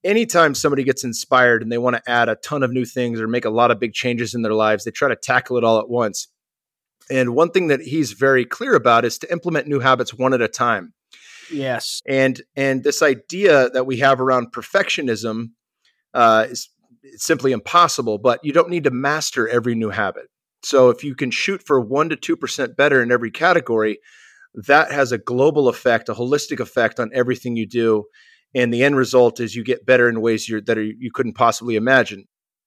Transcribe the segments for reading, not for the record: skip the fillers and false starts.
anytime somebody gets inspired and they want to add a ton of new things or make a lot of big changes in their lives, they try to tackle it all at once. And one thing that he's very clear about is to implement new habits one at a time. Yes. And this idea that we have around perfectionism is simply impossible, but you don't need to master every new habit. So if you can shoot for 1% to 2% better in every category, that has a global effect, a holistic effect on everything you do. And the end result is you get better in ways you couldn't possibly imagine.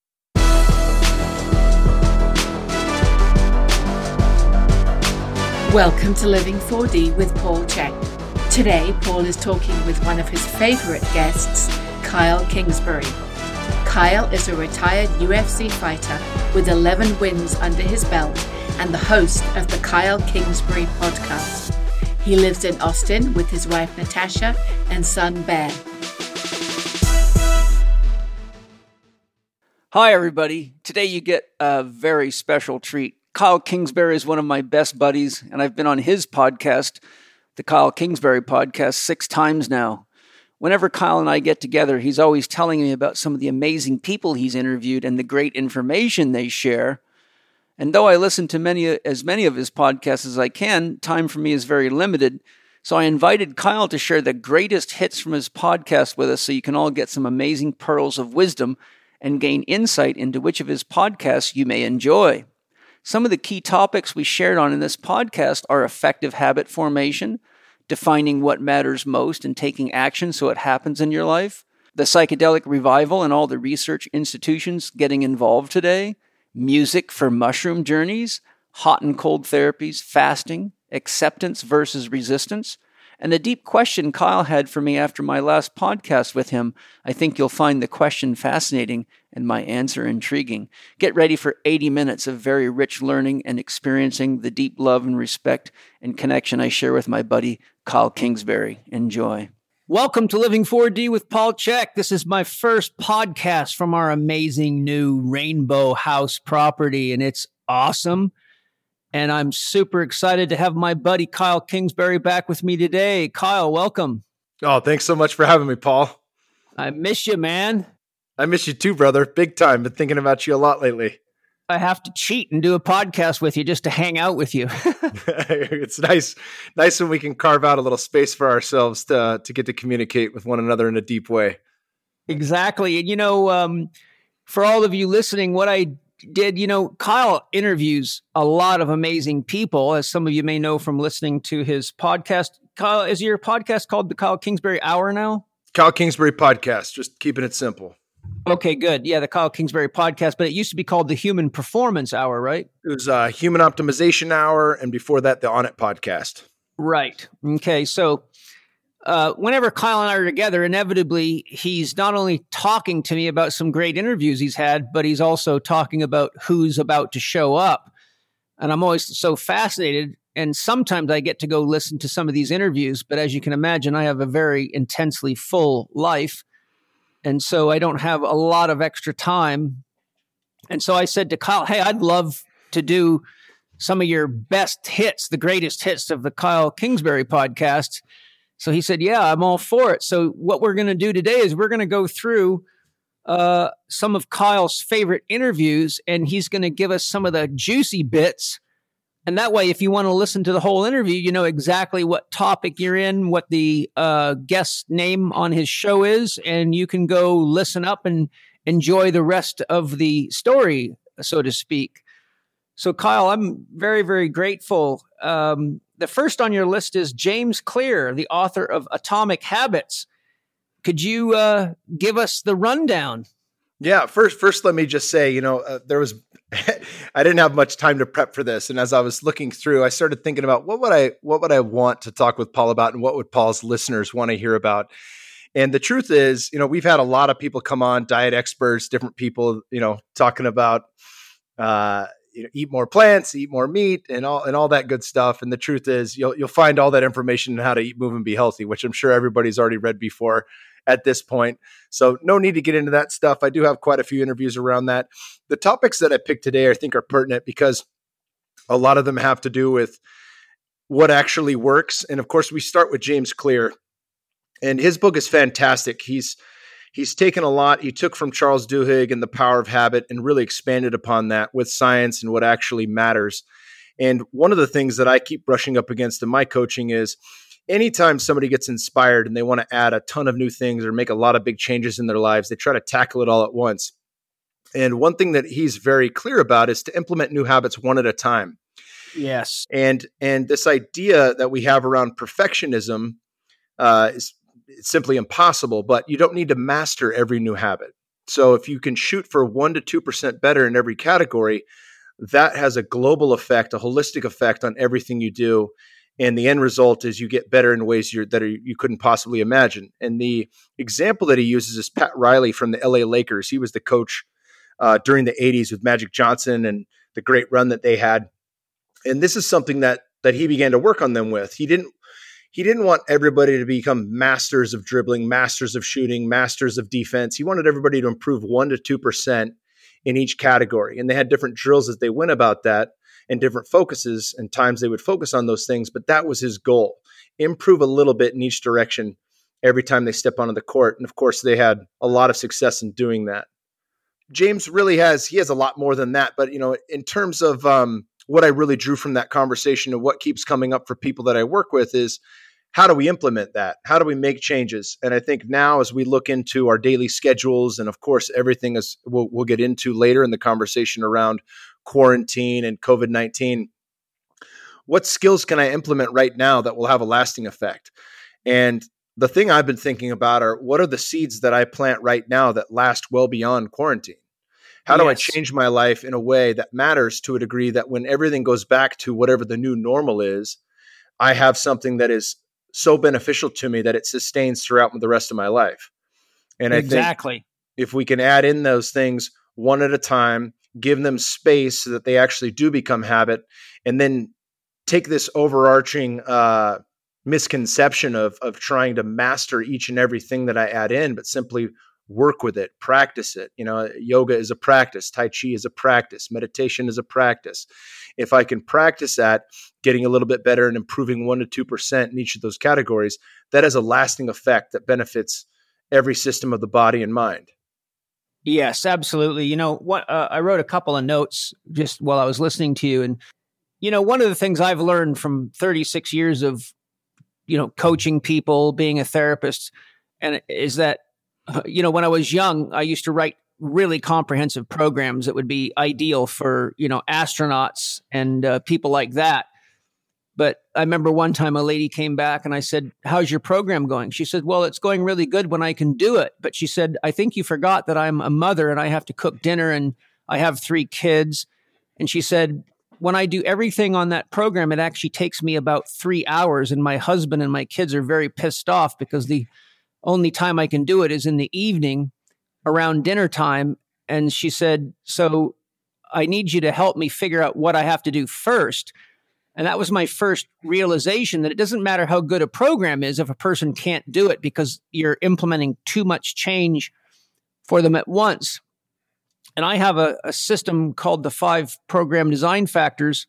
Welcome to Living 4D with Paul Chek. Today, Paul is talking with one of his favorite guests, Kyle Kingsbury. Kyle is a retired UFC fighter with 11 wins under his belt and the host of the Kyle Kingsbury podcast. He lives in Austin with his wife Natasha and son Bear. Hi, everybody. Today you get a very special treat. Kyle Kingsbury is one of my best buddies, and I've been on his podcast, the Kyle Kingsbury podcast, 6 times now. Whenever Kyle and I get together, he's always telling me about some of the amazing people he's interviewed and the great information they share. And though I listen to as many of his podcasts as I can, time for me is very limited. So I invited Kyle to share the greatest hits from his podcast with us so you can all get some amazing pearls of wisdom and gain insight into which of his podcasts you may enjoy. Some of the key topics we shared on in this podcast are effective habit formation, defining what matters most and taking action so it happens in your life, the psychedelic revival and all the research institutions getting involved today, music for mushroom journeys, hot and cold therapies, fasting, acceptance versus resistance, and a deep question Kyle had for me after my last podcast with him. I think you'll find the question fascinating and my answer intriguing. Get ready for 80 minutes of very rich learning and experiencing the deep love and respect and connection I share with my buddy, Kyle Kingsbury. Enjoy. Welcome to Living 4D with Paul Chek. This is my first podcast from our amazing new Rainbow House property, and it's awesome. And I'm super excited to have my buddy Kyle Kingsbury back with me today. Kyle, welcome. Oh, thanks so much for having me, Paul. I miss you, man. I miss you too, brother. Big time. Been thinking about you a lot lately. I have to cheat and do a podcast with you just to hang out with you. It's nice when we can carve out a little space for ourselves to get to communicate with one another in a deep way. Exactly. And, for all of you listening, what I did, Kyle interviews a lot of amazing people, as some of you may know from listening to his podcast. Kyle, is your podcast called the Kyle Kingsbury Hour now? Kyle Kingsbury Podcast, just keeping it simple. Okay, good. Yeah, the Kyle Kingsbury Podcast, but it used to be called the Human Performance Hour, right? It was Human Optimization Hour, and before that, the On It Podcast. Right. Okay, so whenever Kyle and I are together, inevitably, he's not only talking to me about some great interviews he's had, but he's also talking about who's about to show up. And I'm always so fascinated. And sometimes I get to go listen to some of these interviews. But as you can imagine, I have a very intensely full life. And so I don't have a lot of extra time. And so I said to Kyle, hey, I'd love to do some of your best hits, the greatest hits of the Kyle Kingsbury podcast. So he said, yeah, I'm all for it. So what we're going to do today is we're going to go through some of Kyle's favorite interviews, and he's going to give us some of the juicy bits. And that way, if you want to listen to the whole interview, you know exactly what topic you're in, what the guest name on his show is, and you can go listen up and enjoy the rest of the story, so to speak. So Kyle, I'm very, very grateful. The first on your list is James Clear, the author of Atomic Habits. Could you give us the rundown? Yeah, first, let me just say, I didn't have much time to prep for this, and as I was looking through, I started thinking about what would I want to talk with Paul about, and what would Paul's listeners want to hear about. And the truth is, we've had a lot of people come on, diet experts, different people, talking about eat more plants, eat more meat, and all that good stuff. And the truth is, you'll find all that information on how to eat, move, and be healthy, which I'm sure everybody's already read before at this point. So no need to get into that stuff. I do have quite a few interviews around that. The topics that I picked today, I think, are pertinent because a lot of them have to do with what actually works. And of course, we start with James Clear, and his book is fantastic. He's he's taken a lot. He took from Charles Duhigg and the power of habit and really expanded upon that with science and what actually matters. And one of the things that I keep brushing up against in my coaching is anytime somebody gets inspired and they want to add a ton of new things or make a lot of big changes in their lives, they try to tackle it all at once. And one thing that he's very clear about is to implement new habits one at a time. Yes. And this idea that we have around perfectionism is simply impossible, but you don't need to master every new habit. So if you can shoot for 1% to 2% better in every category, that has a global effect, a holistic effect on everything you do. And the end result is you get better in ways you couldn't possibly imagine. And the example that he uses is Pat Riley from the LA Lakers. He was the coach during the 80s with Magic Johnson and the great run that they had. And this is something that he began to work on them with. He didn't want everybody to become masters of dribbling, masters of shooting, masters of defense. He wanted everybody to improve 1% to 2% in each category. And they had different drills as they went about that and different focuses and times they would focus on those things. But that was his goal. Improve a little bit in each direction every time they step onto the court. And of course, they had a lot of success in doing that. James really has a lot more than that. But, in terms of what I really drew from that conversation and what keeps coming up for people that I work with is how do we implement that? How do we make changes? And I think now as we look into our daily schedules and of course, everything is we'll get into later in the conversation around quarantine and COVID-19, what skills can I implement right now that will have a lasting effect? And the thing I've been thinking about are what are the seeds that I plant right now that last well beyond quarantine? How do I change my life in a way that matters to a degree that when everything goes back to whatever the new normal is, I have something that is so beneficial to me that it sustains throughout the rest of my life. And I think if we can add in those things one at a time, give them space so that they actually do become habit, and then take this overarching misconception of trying to master each and everything that I add in, but simply work with it, practice it. Yoga is a practice. Tai Chi is a practice. Meditation is a practice. If I can practice that, getting a little bit better and improving 1% to 2% in each of those categories, that has a lasting effect that benefits every system of the body and mind. Yes, absolutely. I wrote a couple of notes just while I was listening to you. And, one of the things I've learned from 36 years of, coaching people, being a therapist, and is that, when I was young, I used to write really comprehensive programs that would be ideal for, astronauts and people like that. But I remember one time a lady came back and I said, "How's your program going?" She said, "Well, it's going really good when I can do it." But she said, "I think you forgot that I'm a mother and I have to cook dinner and I have 3 kids." And she said, "When I do everything on that program, it actually takes me about 3 hours. And my husband and my kids are very pissed off because the only time I can do it is in the evening around dinner time." And she said, "So I need you to help me figure out what I have to do first." And that was my first realization that it doesn't matter how good a program is if a person can't do it because you're implementing too much change for them at once. And I have a system called the 5 program design factors.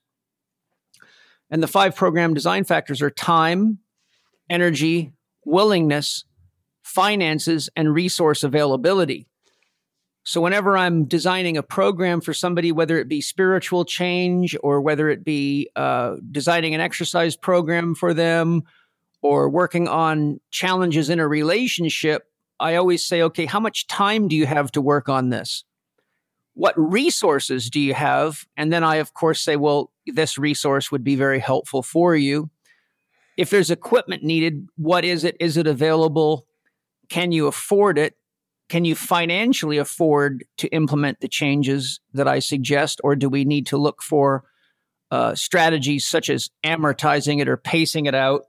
And the 5 program design factors are time, energy, willingness, finances, and resource availability. So whenever I'm designing a program for somebody, whether it be spiritual change or whether it be designing an exercise program for them or working on challenges in a relationship, I always say, okay, how much time do you have to work on this? What resources do you have? And then I, of course, say, well, this resource would be very helpful for you. If there's equipment needed, what is it? Is it available? Can you afford it? Can you financially afford to implement the changes that I suggest? Or do we need to look for strategies such as amortizing it or pacing it out?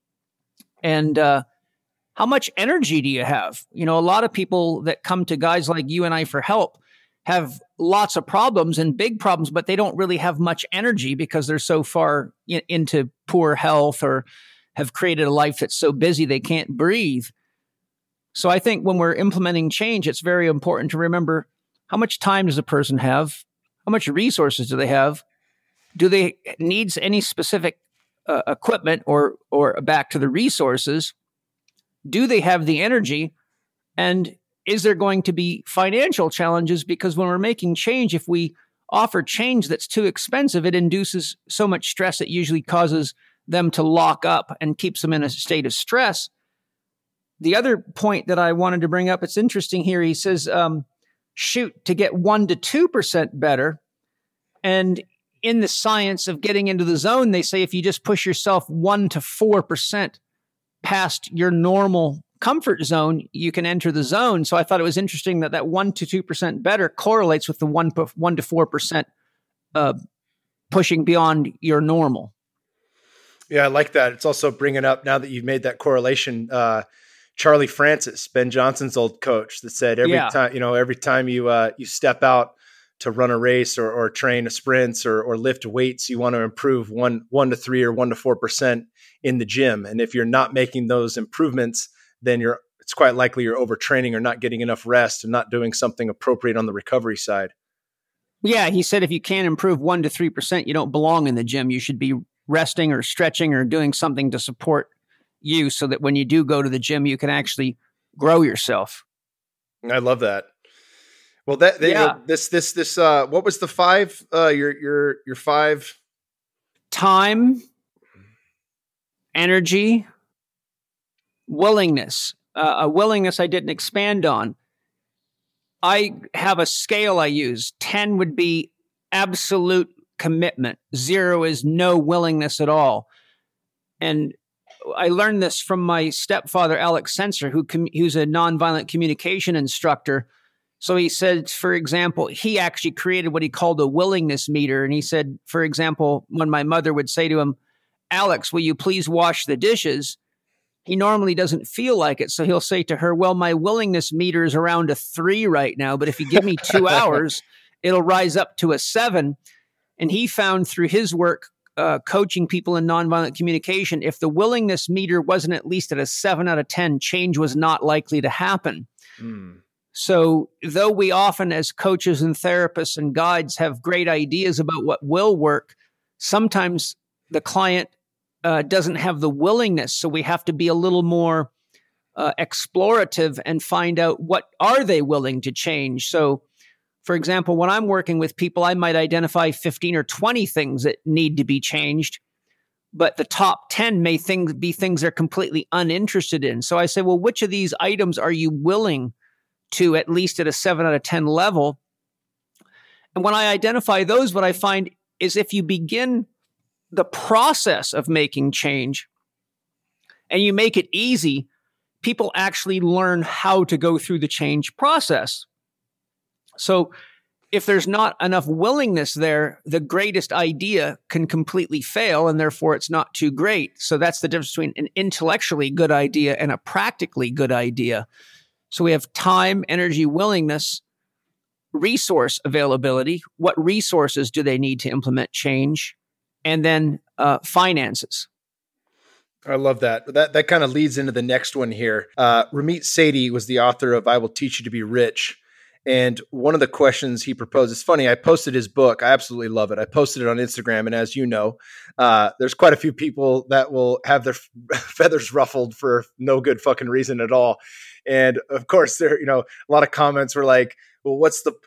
And how much energy do you have? A lot of people that come to guys like you and I for help have lots of problems and big problems, but they don't really have much energy because they're so far into poor health or have created a life that's so busy they can't breathe. So I think when we're implementing change, it's very important to remember how much time does a person have? How much resources do they have? Do they need any specific equipment or back to the resources? Do they have the energy? And is there going to be financial challenges? Because when we're making change, if we offer change that's too expensive, it induces so much stress it usually causes them to lock up and keeps them in a state of stress. The other point that I wanted to bring up, it's interesting here. He says, shoot to get 1 to 2% better. And in the science of getting into the zone, they say if you just push yourself 1 to 4% past your normal comfort zone, you can enter the zone. So I thought it was interesting that 1 to 2% better correlates with the 1 to 4% pushing beyond your normal. Yeah, I like that. It's also bringing up, now that you've made that correlation, Charlie Francis, Ben Johnson's old coach, that said every time you step out to run a race or train a sprints or lift weights, you want to improve 1 to 3 or 1 to 4% in the gym. And if you're not making those improvements, then it's quite likely you're overtraining or not getting enough rest and not doing something appropriate on the recovery side. Yeah, he said if you can't improve 1 to 3%, you don't belong in the gym. You should be resting or stretching or doing something to support you so that when you do go to the gym, you can actually grow yourself. I love that. Well, this what was the 5? Your 5: time, energy, willingness. A willingness I didn't expand on. I have a scale I use. 10 would be absolute commitment. 0 is no willingness at all. And I learned this from my stepfather, Alex Sensor, who's a nonviolent communication instructor. So he said, for example, he actually created what he called a willingness meter. And he said, for example, when my mother would say to him, Alex, will you please wash the dishes? He normally doesn't feel like it. So he'll say to her, well, my willingness meter is around a 3 right now, but if you give me 2 hours, it'll rise up to a 7. And he found through his work, coaching people in nonviolent communication, if the willingness meter wasn't at least at a 7 out of 10, change was not likely to happen. So though we often as coaches and therapists and guides have great ideas about what will work, sometimes the client doesn't have the willingness. So we have to be a little more explorative and find out what are they willing to change. So for example, when I'm working with people, I might identify 15 or 20 things that need to be changed, but the top 10 may be things they're completely uninterested in. So I say, well, which of these items are you willing to, at least at a 7 out of 10 level? And when I identify those, what I find is if you begin the process of making change and you make it easy, people actually learn how to go through the change process. So if there's not enough willingness there, the greatest idea can completely fail, and therefore it's not too great. So that's the difference between an intellectually good idea and a practically good idea. So we have time, energy, willingness, resource availability. What resources do they need to implement change? And then finances. I love that. That kind of leads into the next one here. Ramit Sethi was the author of I Will Teach You to Be Rich. And one of the questions he proposed, it's funny, I posted his book. I absolutely love it. I posted it on Instagram. And as you know, there's quite a few people that will have their feathers ruffled for no good fucking reason at all. And of course, there, a lot of comments were like, well,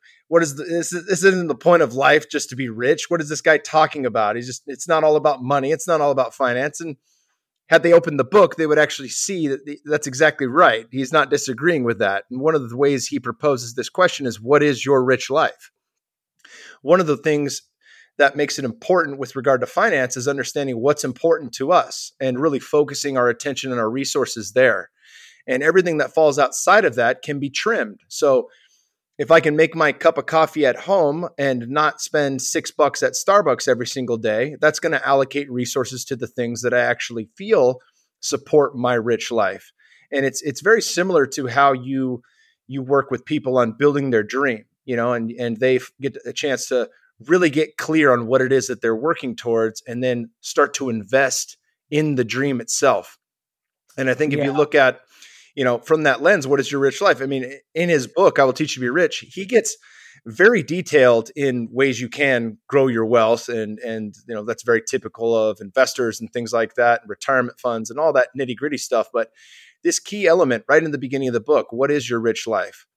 this isn't the point of life just to be rich. What is this guy talking about? It's not all about money. It's not all about finance. And had they opened the book, they would actually see that that's exactly right. He's not disagreeing with that. And one of the ways he proposes this question is, what is your rich life? One of the things that makes it important with regard to finance is understanding what's important to us and really focusing our attention and our resources there. And everything that falls outside of that can be trimmed. So if I can make my cup of coffee at home and not spend $6 at Starbucks every single day, that's going to allocate resources to the things that I actually feel support my rich life. And it's very similar to how you work with people on building their dream, and they get a chance to really get clear on what it is that they're working towards and then start to invest in the dream itself. And I think if you look at from that lens, what is your rich life? I mean, in his book, I Will Teach You to Be Rich, he gets very detailed in ways you can grow your wealth. And that's very typical of investors and things like that, and retirement funds and all that nitty gritty stuff. But this key element right in the beginning of the book, what is your rich life?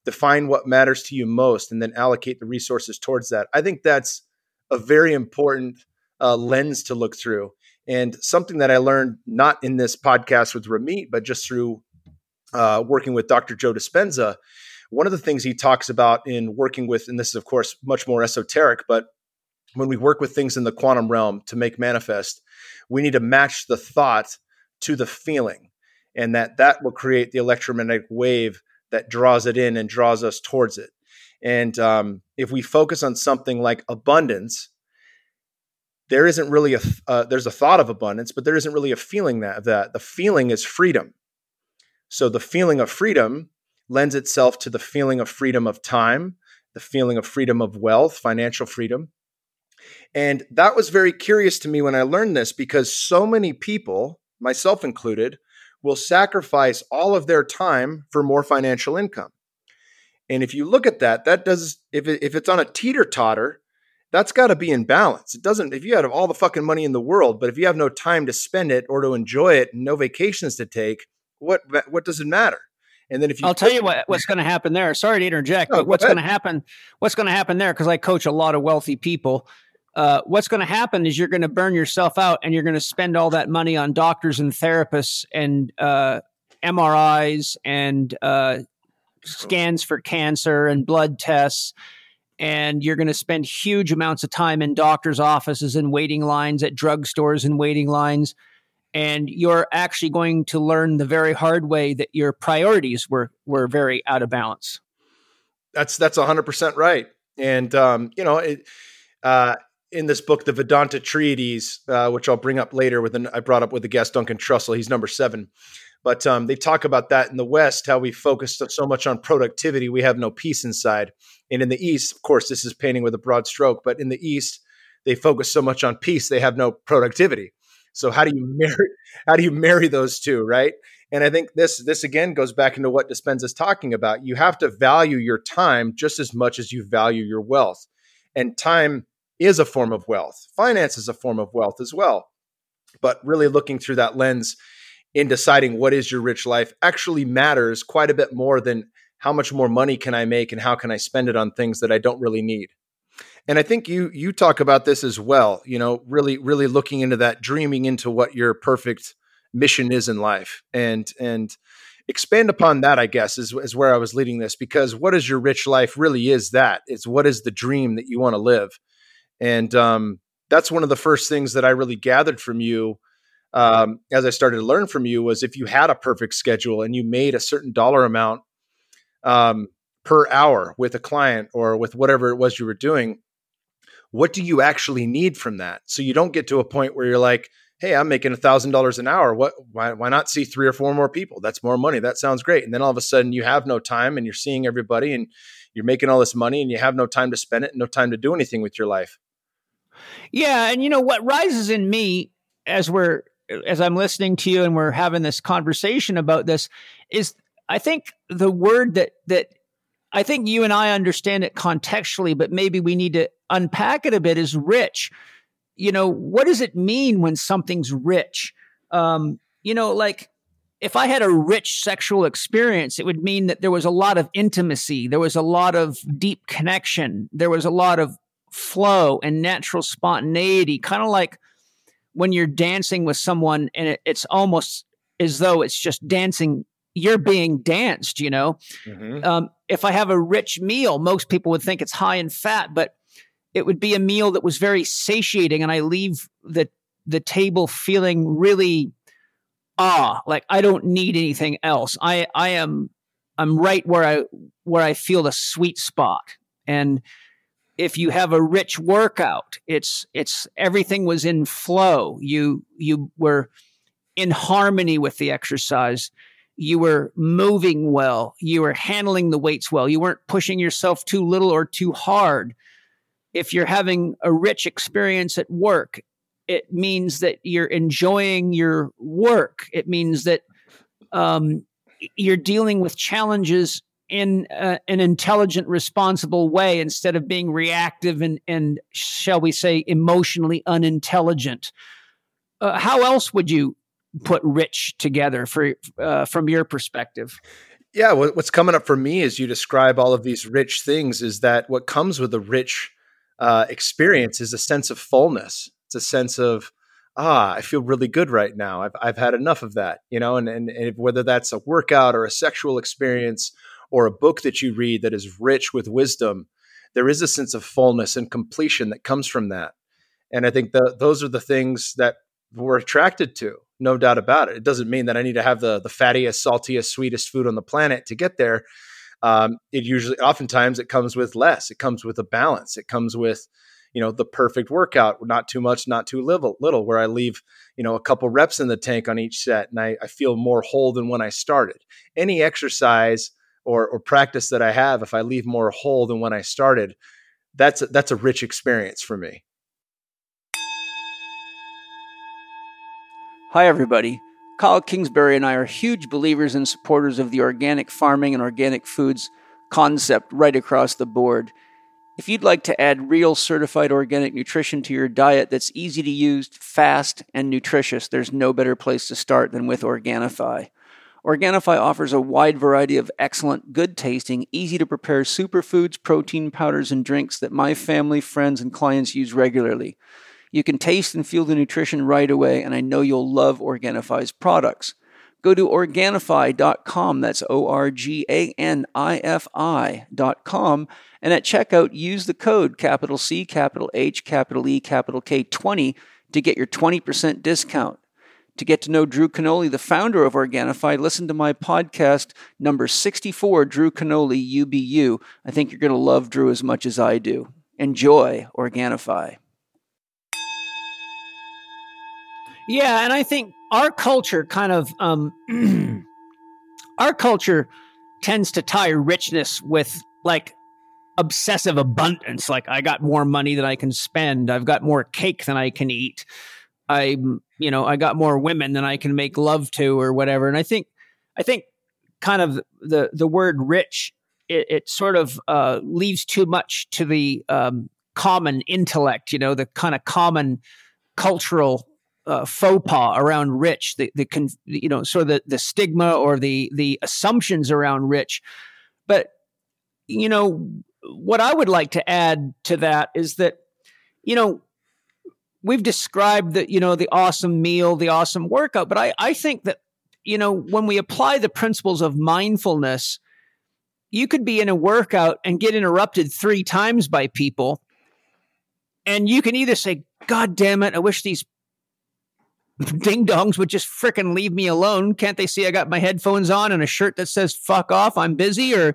define what matters to you most, and then allocate the resources towards that. I think that's a very important lens to look through, and something that I learned not in this podcast with Ramit, but just through working with Dr. Joe Dispenza. One of the things he talks about in working with, and this is of course much more esoteric, but when we work with things in the quantum realm to make manifest, we need to match the thought to the feeling, and that will create the electromagnetic wave that draws it in and draws us towards it. And if we focus on something like abundance, there isn't really there's a thought of abundance, but there isn't really a feeling that the feeling is freedom. So the feeling of freedom lends itself to the feeling of freedom of time, the feeling of freedom of wealth, financial freedom. And that was very curious to me when I learned this, because so many people, myself included, will sacrifice all of their time for more financial income. And if you look at that, if it's on a teeter-totter, that's got to be in balance. It doesn't, if you have all the fucking money in the world, but if you have no time to spend it or to enjoy it and no vacations to take, what does it matter? And then I'll tell you what's going to happen there. Sorry to interject, but what's going to happen there, because I coach a lot of wealthy people. What's going to happen is you're going to burn yourself out, and you're going to spend all that money on doctors and therapists and MRIs and scans for cancer and blood tests. And you're going to spend huge amounts of time in doctors' offices and waiting lines, at drugstores and waiting lines. And you're actually going to learn the very hard way that your priorities were very out of balance. That's 100% right. And, in this book, the Vedanta Treatise, which I'll bring up later I brought up with the guest, Duncan Trussell, he's number 7. But they talk about that in the West, how we focus so much on productivity, we have no peace inside. And in the East, of course, this is painting with a broad stroke, but in the East, they focus so much on peace, they have no productivity. So how do you marry those two, right? And I think this again goes back into what Dispenza is talking about. You have to value your time just as much as you value your wealth. And time is a form of wealth. Finance is a form of wealth as well. But really looking through that lens in deciding what is your rich life actually matters quite a bit more than how much more money can I make and how can I spend it on things that I don't really need. And I think you talk about this as well, really, really looking into that, dreaming into what your perfect mission is in life, and expand upon that, I guess, is where I was leading this, because what is your rich life really is that. It's what is the dream that you want to live. And that's one of the first things that I really gathered from you as I started to learn from you, was if you had a perfect schedule and you made a certain dollar amount per hour with a client or with whatever it was you were doing, what do you actually need from that? So you don't get to a point where you're like, hey, I'm making $1,000 an hour. Why not see 3 or 4 more people? That's more money. That sounds great. And then all of a sudden you have no time, and you're seeing everybody, and you're making all this money, and you have no time to spend it and no time to do anything with your life. Yeah. And what rises in me as I'm listening to you and we're having this conversation about this is, I think the word that I think you and I understand it contextually, but maybe we need to unpack it a bit, is rich. What does it mean when something's rich? Like if I had a rich sexual experience, it would mean that there was a lot of intimacy. There was a lot of deep connection. There was a lot of flow and natural spontaneity, kind of like when you're dancing with someone and it's almost as though it's just dancing. You're being danced, Mm-hmm. If I have a rich meal, most people would think it's high in fat, but it would be a meal that was very satiating, and I leave the table feeling really like I don't need anything else. I'm right where I feel the sweet spot. And if you have a rich workout, it's everything was in flow. You were in harmony with the exercise. You were moving well. You were handling the weights well. You weren't pushing yourself too little or too hard. If you're having a rich experience at work, it means that you're enjoying your work. It means that you're dealing with challenges in an intelligent, responsible way instead of being reactive and shall we say, emotionally unintelligent. How else would you put rich together from your perspective? Yeah, what's coming up for me as you describe all of these rich things is that what comes with a rich experience is a sense of fullness. It's a sense of, I feel really good right now. I've had enough of that, and whether that's a workout or a sexual experience or a book that you read that is rich with wisdom, there is a sense of fullness and completion that comes from that. And I think those are the things that we're attracted to, no doubt about it. It doesn't mean that I need to have the fattiest, saltiest, sweetest food on the planet to get there. Oftentimes it comes with less. It comes with a balance. It comes with, the perfect workout, not too much, not too little, where I leave, a couple reps in the tank on each set, and I feel more whole than when I started. Any exercise or practice that I have, if I leave more whole than when I started, that's a rich experience for me. Hi, everybody. Kyle Kingsbury and I are huge believers and supporters of the organic farming and organic foods concept right across the board. If you'd like to add real certified organic nutrition to your diet that's easy to use, fast, and nutritious, there's no better place to start than with Organifi. Organifi offers a wide variety of excellent, good-tasting, easy-to-prepare superfoods, protein powders, and drinks that my family, friends, and clients use regularly. You can taste and feel the nutrition right away, and I know you'll love Organifi's products. Go to Organifi.com, that's Organifi.com, and at checkout, use the code capital C, capital H, capital E, capital K 20 to get your 20% discount. To get to know Drew Canole, the founder of Organifi, listen to my podcast, number 64, Drew Canole, UBU. I think you're going to love Drew as much as I do. Enjoy Organifi. Yeah, and I think our culture our culture tends to tie richness with like obsessive abundance. Like, I got more money than I can spend. I've got more cake than I can eat. I got more women than I can make love to or whatever. And I think kind of the word rich, it sort of leaves too much to the common intellect, the kind of common cultural faux pas around rich, the stigma or the assumptions around rich. But, what I would like to add to that is that, we've described the awesome meal, the awesome workout, but I think that, when we apply the principles of mindfulness, you could be in a workout and get interrupted 3 times by people. And you can either say, God damn it, I wish these ding-dongs would just frickin' leave me alone. Can't they see I got my headphones on and a shirt that says fuck off, I'm busy? Or,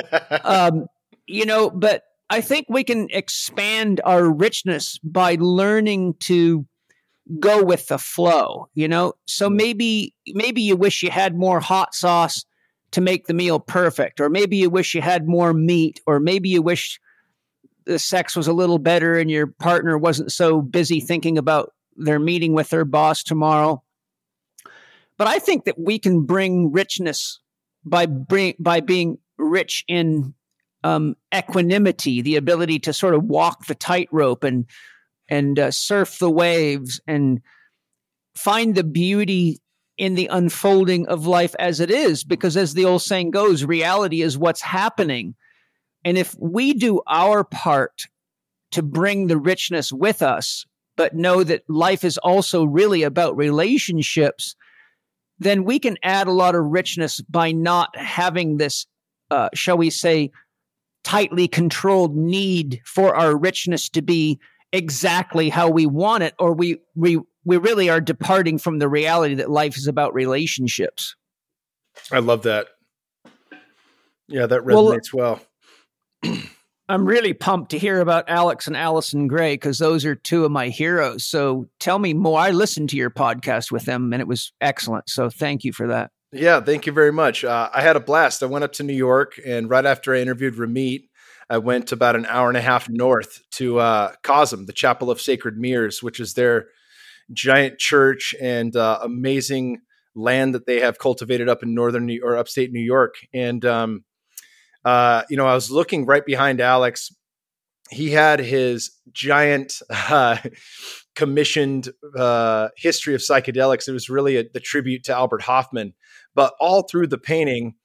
but I think we can expand our richness by learning to go with the flow, So maybe you wish you had more hot sauce to make the meal perfect, or maybe you wish you had more meat, or maybe you wish the sex was a little better and your partner wasn't so busy thinking about their meeting with their boss tomorrow. But I think that we can bring richness by being rich in equanimity, the ability to sort of walk the tightrope and surf the waves and find the beauty in the unfolding of life as it is. Because as the old saying goes, reality is what's happening. And if we do our part to bring the richness with us, but know that life is also really about relationships, then we can add a lot of richness by not having this, shall we say, tightly controlled need for our richness to be exactly how we want it, or we really are departing from the reality that life is about relationships. I love that. Yeah, that resonates well. I'm really pumped to hear about Alex and Allison Gray, because those are 2 of my heroes. So tell me more. I listened to your podcast with them and it was excellent. So thank you for that. Yeah, thank you very much. I had a blast. I went up to New York, and right after I interviewed Ramit, I went about an hour and a half north to Cosm, the Chapel of Sacred Mirrors, which is their giant church and amazing land that they have cultivated up in upstate New York. And I was looking right behind Alex. He had his giant commissioned history of psychedelics. It was really the tribute to Albert Hoffman. But all through the painting,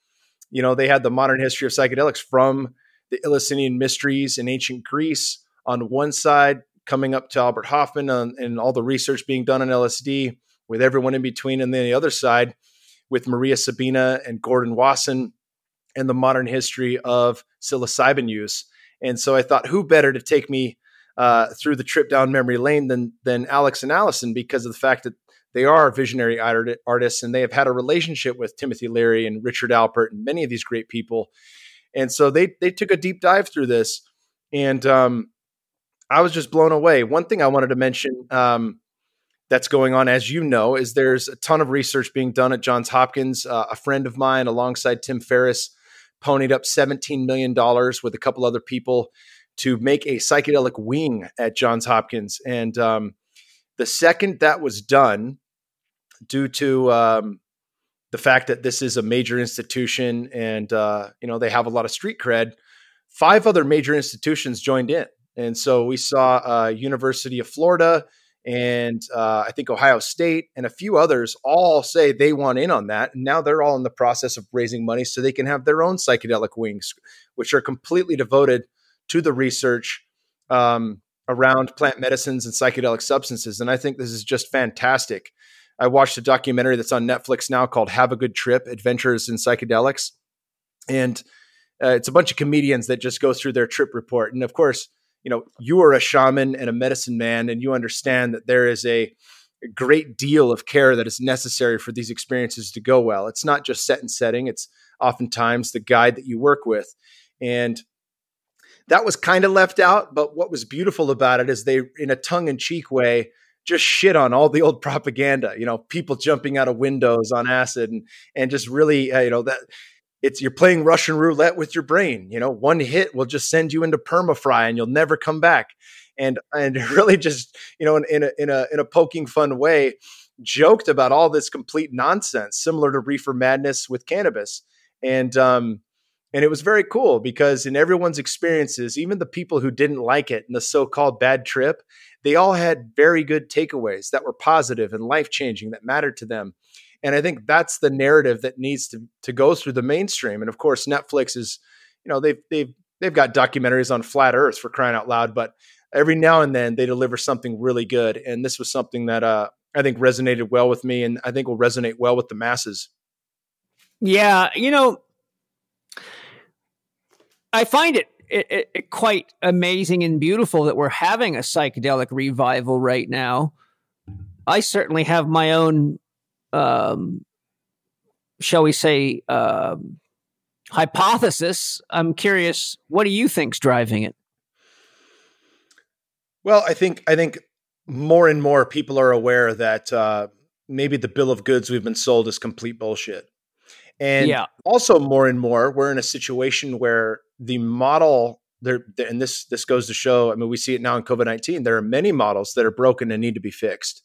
they had the modern history of psychedelics from the Eleusinian mysteries in ancient Greece on one side, coming up to Albert Hofmann and all the research being done on LSD, with everyone in between, and then the other side with Maria Sabina and Gordon Wasson and the modern history of psilocybin use. And so I thought, who better to take me through the trip down memory lane than Alex and Allison, because of the fact that they are visionary artists and they have had a relationship with Timothy Leary and Richard Alpert and many of these great people. And so they took a deep dive through this, and I was just blown away. One thing I wanted to mention that's going on, as you know, is there's a ton of research being done at Johns Hopkins. A friend of mine, alongside Tim Ferriss, ponied up $17 million with a couple other people to make a psychedelic wing at Johns Hopkins. And the second that was done, due to the fact that this is a major institution and they have a lot of street cred, 5 other major institutions joined in. And so we saw University of Florida and I think Ohio State and a few others all say they want in on that. And now they're all in the process of raising money so they can have their own psychedelic wings, which are completely devoted to the research around plant medicines and psychedelic substances. And I think this is just fantastic. I watched a documentary that's on Netflix now called Have a Good Trip, Adventures in Psychedelics. And it's a bunch of comedians that just go through their trip report. And of course, you are a shaman and a medicine man, and you understand that there is a great deal of care that is necessary for these experiences to go well. It's not just set and setting. It's oftentimes the guide that you work with. And that was kind of left out. But what was beautiful about it is they, in a tongue-in-cheek way, just shit on all the old propaganda, people jumping out of windows on acid and just really, that you're playing Russian roulette with your brain. One hit will just send you into permafry and you'll never come back. And really just, in a poking fun way, joked about all this complete nonsense, similar to reefer madness with cannabis. And it was very cool because in everyone's experiences, even the people who didn't like it in the so-called bad trip, they all had very good takeaways that were positive and life-changing that mattered to them. And I think that's the narrative that needs to go through the mainstream. And of course, Netflix is, they've got documentaries on flat Earth, for crying out loud, but every now and then they deliver something really good. And this was something that I think resonated well with me, and I think will resonate well with the masses. Yeah, I find it quite amazing and beautiful that we're having a psychedelic revival right now. I certainly have my own shall we say, hypothesis. I'm curious, what do you think's driving it? Well, I think more and more people are aware that maybe the bill of goods we've been sold is complete bullshit. And also more and more, we're in a situation where the model there, and this goes to show, we see it now in COVID-19, there are many models that are broken and need to be fixed.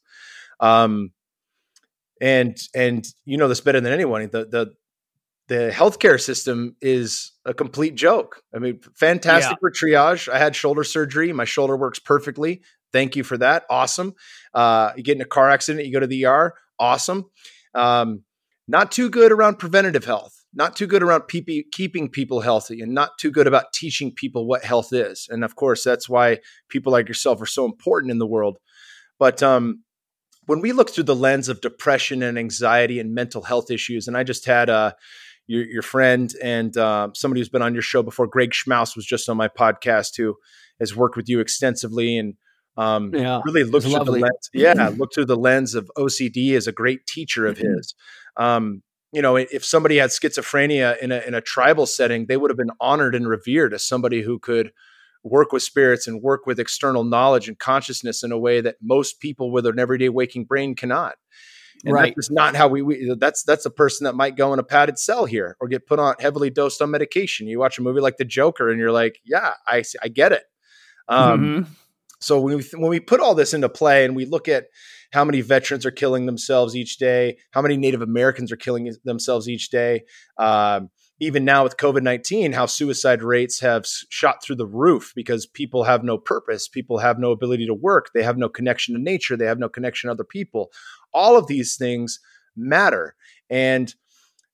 And you know this better than anyone. The healthcare system is a complete joke. Fantastic for triage. I had shoulder surgery. My shoulder works perfectly. Thank you for that. Awesome. You get in a car accident, you go to the ER. Awesome. Not too good around preventative health. Not too good around keeping people healthy, and not too good about teaching people what health is. And of course, that's why people like yourself are so important in the world. But when we look through the lens of depression and anxiety and mental health issues, and I just had your friend and somebody who's been on your show before, Greg Schmaus, was just on my podcast, who has worked with you extensively and really looked through the lens. Yeah, looked through the lens of OCD as a great teacher of his. If somebody had schizophrenia in a tribal setting, they would have been honored and revered as somebody who could work with spirits and work with external knowledge and consciousness in a way that most people with an everyday waking brain cannot. And that's not how that's a person that might go in a padded cell here or get put on heavily dosed on medication. You watch a movie like The Joker and you're like, yeah, I get it. So when we put all this into play and we look at how many veterans are killing themselves each day, how many Native Americans are killing themselves each day, even now with COVID-19, how suicide rates have shot through the roof because people have no purpose. People have no ability to work. They have no connection to nature. They have no connection to other people. All of these things matter. And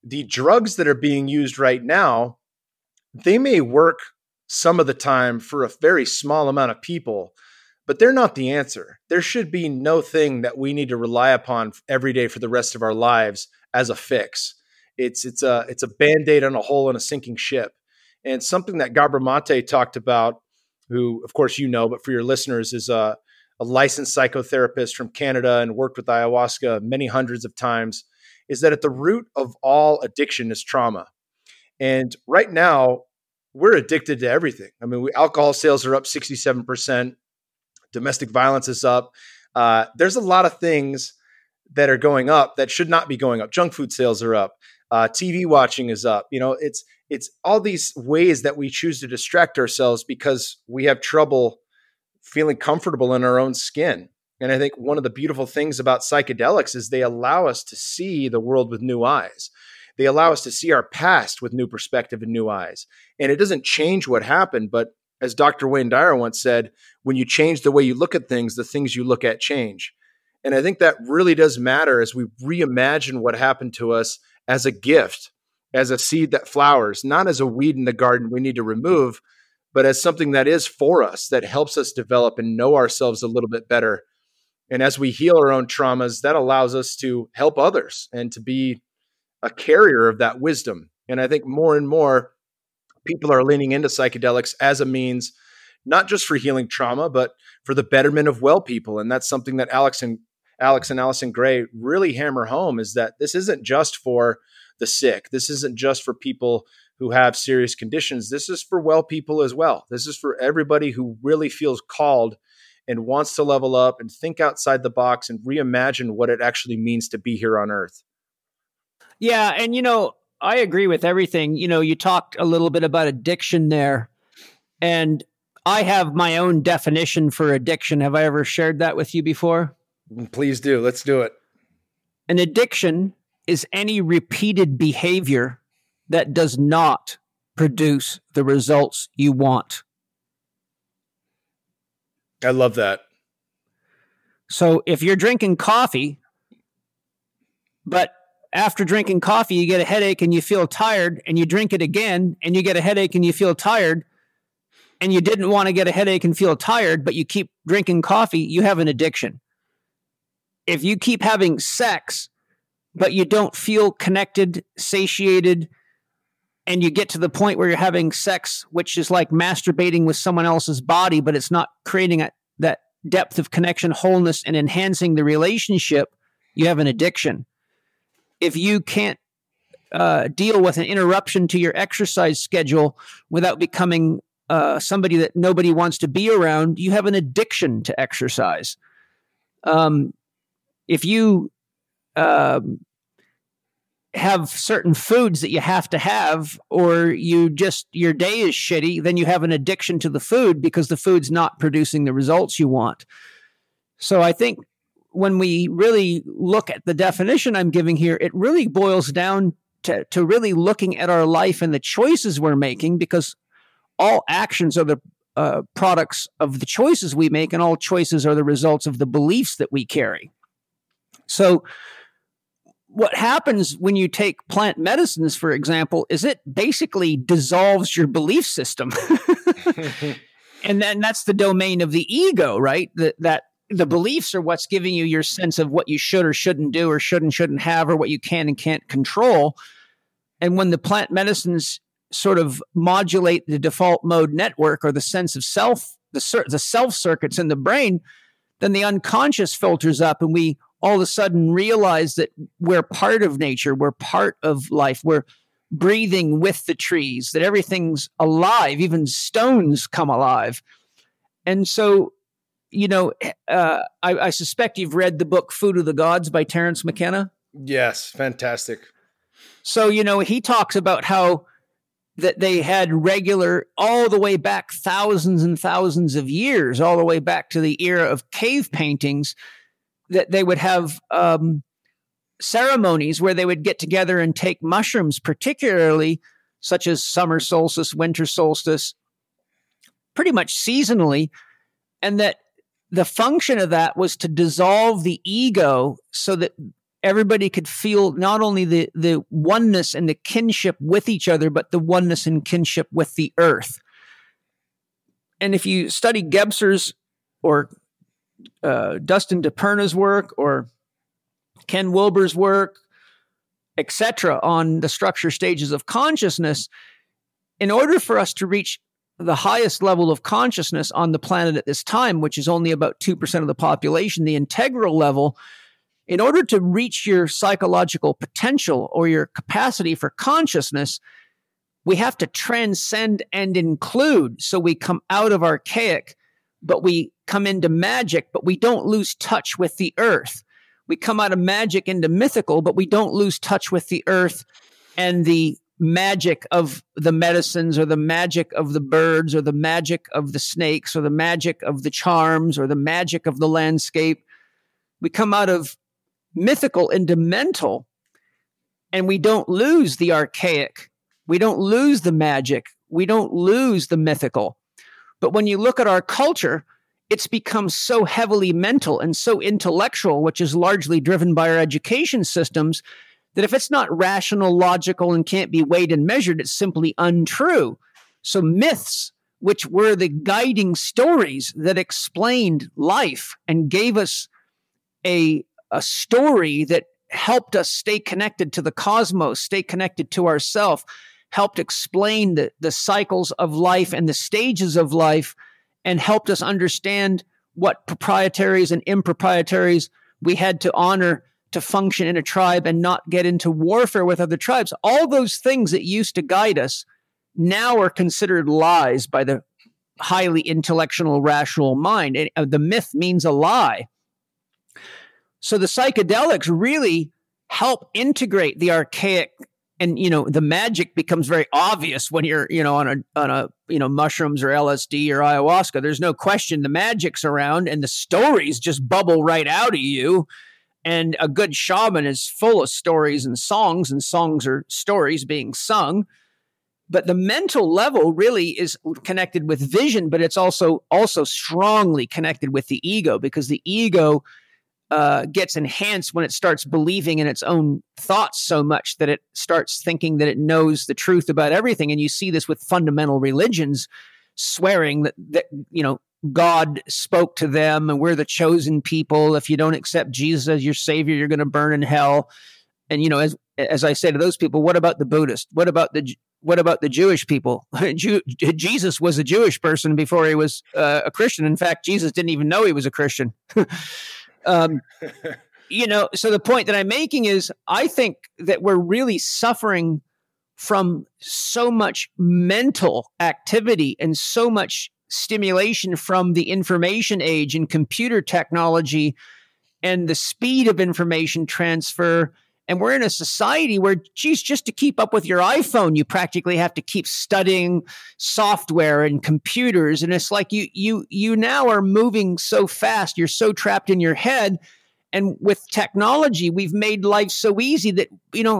the drugs that are being used right now, they may work some of the time for a very small amount of people, but they're not the answer. There should be no thing that we need to rely upon every day for the rest of our lives as a fix. It's a Band-Aid on a hole in a sinking ship. And something that Gabor Mate talked about, who, of course, but for your listeners, is a licensed psychotherapist from Canada and worked with ayahuasca many hundreds of times, is that at the root of all addiction is trauma. And right now, we're addicted to everything. I mean, alcohol sales are up 67%. Domestic violence is up. There's a lot of things that are going up that should not be going up. Junk food sales are up. TV watching is up. It's all these ways that we choose to distract ourselves because we have trouble feeling comfortable in our own skin. And I think one of the beautiful things about psychedelics is they allow us to see the world with new eyes. They allow us to see our past with new perspective and new eyes. And it doesn't change what happened, but as Dr. Wayne Dyer once said, when you change the way you look at things, the things you look at change. And I think that really does matter as we reimagine what happened to us as a gift, as a seed that flowers, not as a weed in the garden we need to remove, but as something that is for us, that helps us develop and know ourselves a little bit better. And as we heal our own traumas, that allows us to help others and to be a carrier of that wisdom. And I think more and more people are leaning into psychedelics as a means, not just for healing trauma, but for the betterment of well people. And that's something that Alex and Allison Gray really hammer home, is that this isn't just for the sick. This isn't just for people who have serious conditions. This is for well people as well. This is for everybody who really feels called and wants to level up and think outside the box and reimagine what it actually means to be here on Earth. Yeah. And, I agree with everything. You talked a little bit about addiction there, and I have my own definition for addiction. Have I ever shared that with you before? Please do. Let's do it. An addiction is any repeated behavior that does not produce the results you want. I love that. So if you're drinking coffee, but after drinking coffee, you get a headache and you feel tired, and you drink it again and you get a headache and you feel tired, and you didn't want to get a headache and feel tired, but you keep drinking coffee, you have an addiction. If you keep having sex, but you don't feel connected, satiated, and you get to the point where you're having sex, which is like masturbating with someone else's body, but it's not creating that depth of connection, wholeness, and enhancing the relationship, you have an addiction. If you can't deal with an interruption to your exercise schedule without becoming somebody that nobody wants to be around, you have an addiction to exercise. If you have certain foods that you have to have, or your day is shitty, then you have an addiction to the food because the food's not producing the results you want. So I think when we really look at the definition I'm giving here, it really boils down to really looking at our life and the choices we're making, because all actions are the products of the choices we make, and all choices are the results of the beliefs that we carry. So what happens when you take plant medicines, for example, is it basically dissolves your belief system. And then that's the domain of the ego, right? That the beliefs are what's giving you your sense of what you should or shouldn't do, or shouldn't have, or what you can and can't control. And when the plant medicines sort of modulate the default mode network, or the sense of self, the self circuits in the brain, then the unconscious filters up, and we all of a sudden realize that we're part of nature, we're part of life, we're breathing with the trees, that everything's alive, even stones come alive. And so, I suspect you've read the book Food of the Gods by Terence McKenna. Yes, fantastic. So, he talks about how that they had regular, all the way back thousands and thousands of years, all the way back to the era of cave paintings, that they would have ceremonies where they would get together and take mushrooms, particularly such as summer solstice, winter solstice, pretty much seasonally, and that the function of that was to dissolve the ego so that everybody could feel not only the oneness and the kinship with each other, but the oneness and kinship with the earth. And if you study Gebser's or Dustin DePerna's work or Ken Wilber's work, etc., on the structure stages of consciousness, in order for us to reach the highest level of consciousness on the planet at this time, which is only about 2% of the population, the integral level, in order to reach your psychological potential or your capacity for consciousness, we have to transcend and include. So we come out of archaic, but we come into magic, but we don't lose touch with the earth. We come out of magic into mythical, but we don't lose touch with the earth and the magic of the medicines or the magic of the birds or the magic of the snakes or the magic of the charms or the magic of the landscape. We come out of mythical into mental, and we don't lose the archaic. We don't lose the magic. We don't lose the mythical. But when you look at our culture, it's become so heavily mental and so intellectual, which is largely driven by our education systems, that if it's not rational, logical, and can't be weighed and measured, it's simply untrue. So myths, which were the guiding stories that explained life and gave us a story that helped us stay connected to the cosmos, stay connected to ourselves, helped explain the cycles of life and the stages of life, and helped us understand what proprietaries and improprietaries we had to honor to function in a tribe and not get into warfare with other tribes. All those things that used to guide us now are considered lies by the highly intellectual, rational mind. The myth means a lie. So the psychedelics really help integrate the archaic, and the magic becomes very obvious when you're on a mushrooms or LSD or ayahuasca. There's no question the magic's around, and the stories just bubble right out of you. And a good shaman is full of stories and songs are stories being sung. But the mental level really is connected with vision, but it's also strongly connected with the ego, because the ego gets enhanced when it starts believing in its own thoughts so much that it starts thinking that it knows the truth about everything. And you see this with fundamental religions swearing that God spoke to them and we're the chosen people. If you don't accept Jesus as your savior, you're going to burn in hell. And, as I say to those people, what about the Buddhist? What about the Jewish people? Jesus was a Jewish person before he was a Christian. In fact, Jesus didn't even know he was a Christian. So the point that I'm making is I think that we're really suffering from so much mental activity and so much stimulation from the information age and computer technology and the speed of information transfer. And we're in a society where, just to keep up with your iPhone, you practically have to keep studying software and computers. And it's like you now are moving so fast. You're so trapped in your head. And with technology, we've made life so easy that,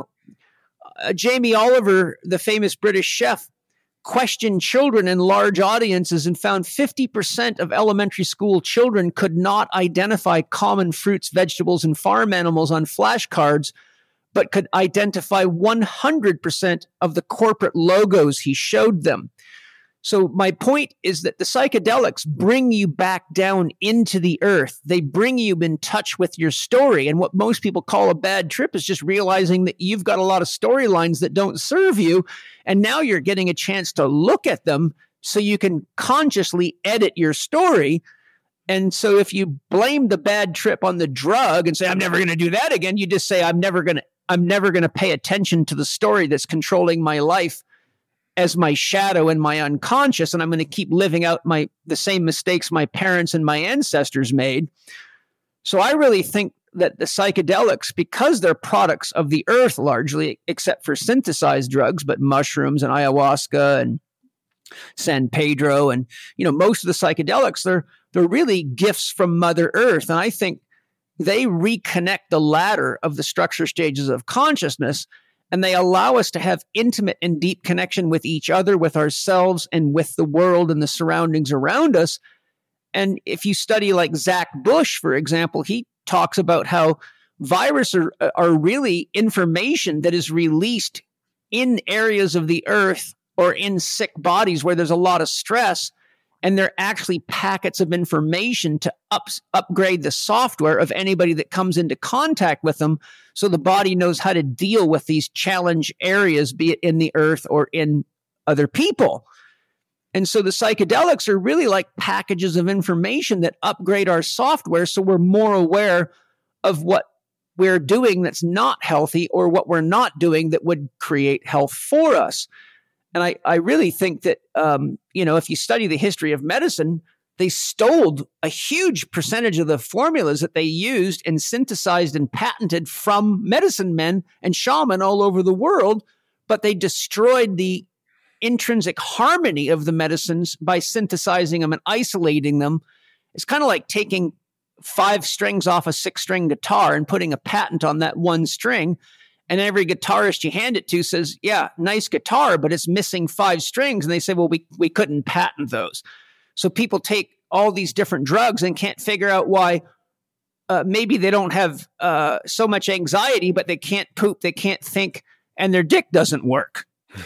Jamie Oliver, the famous British chef, questioned children in large audiences and found 50% of elementary school children could not identify common fruits, vegetables, and farm animals on flashcards, but could identify 100% of the corporate logos he showed them. So my point is that the psychedelics bring you back down into the earth. They bring you in touch with your story. And what most people call a bad trip is just realizing that you've got a lot of storylines that don't serve you. And now you're getting a chance to look at them so you can consciously edit your story. And so if you blame the bad trip on the drug and say, I'm never going to do that again, you just say, I'm never going to pay attention to the story that's controlling my life as my shadow and my unconscious, and I'm going to keep living out the same mistakes my parents and my ancestors made. So I really think that the psychedelics, because they're products of the earth largely, except for synthesized drugs, but mushrooms and ayahuasca and San Pedro and most of the psychedelics, they're really gifts from Mother Earth, and I think they reconnect the ladder of the structure stages of consciousness. And they allow us to have intimate and deep connection with each other, with ourselves, and with the world and the surroundings around us. And if you study like Zach Bush, for example, he talks about how viruses are really information that is released in areas of the earth or in sick bodies where there's a lot of stress. And they're actually packets of information to upgrade the software of anybody that comes into contact with them, so the body knows how to deal with these challenge areas, be it in the earth or in other people. And so the psychedelics are really like packages of information that upgrade our software, so we're more aware of what we're doing that's not healthy or what we're not doing that would create health for us. And I really think that, if you study the history of medicine, they stole a huge percentage of the formulas that they used and synthesized and patented from medicine men and shaman all over the world, but they destroyed the intrinsic harmony of the medicines by synthesizing them and isolating them. It's kind of like taking 5 strings off a 6-string guitar and putting a patent on that one string. And every guitarist you hand it to says, yeah, nice guitar, but it's missing 5 strings. And they say, well, we couldn't patent those. So people take all these different drugs and can't figure out why maybe they don't have so much anxiety, but they can't poop, they can't think, and their dick doesn't work.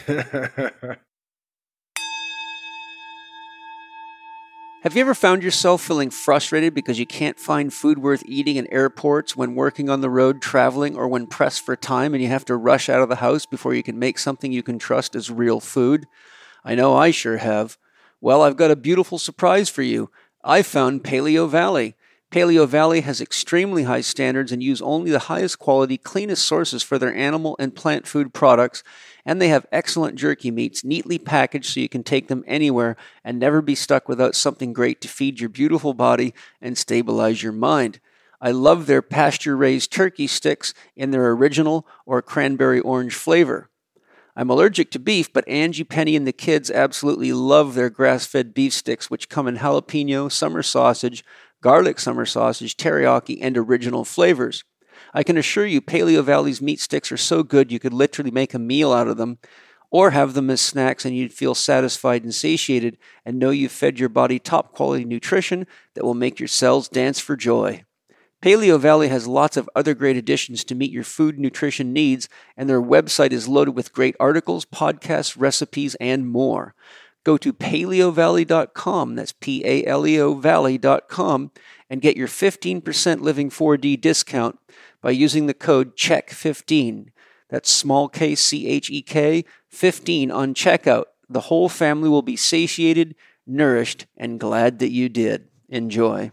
Have you ever found yourself feeling frustrated because you can't find food worth eating in airports, when working on the road, traveling, or when pressed for time and you have to rush out of the house before you can make something you can trust as real food? I know I sure have. Well, I've got a beautiful surprise for you. I found Paleo Valley. Paleo Valley has extremely high standards and use only the highest quality, cleanest sources for their animal and plant food products, and they have excellent jerky meats, neatly packaged so you can take them anywhere and never be stuck without something great to feed your beautiful body and stabilize your mind. I love their pasture-raised turkey sticks in their original or cranberry orange flavor. I'm allergic to beef, but Angie, Penny, and the kids absolutely love their grass-fed beef sticks, which come in jalapeno, summer sausage, garlic summer sausage, teriyaki, and original flavors. I can assure you Paleo Valley's meat sticks are so good you could literally make a meal out of them, or have them as snacks and you'd feel satisfied and satiated and know you've fed your body top quality nutrition that will make your cells dance for joy. Paleo Valley has lots of other great additions to meet your food nutrition needs, and their website is loaded with great articles, podcasts, recipes, and more. Go to paleovalley.com, that's P-A-L-E-O Valley.com, and get your 15% Living 4D discount by using the code CHECK15. That's small k, C-H-E-K, 15 on checkout. The whole family will be satiated, nourished, and glad that you did. Enjoy.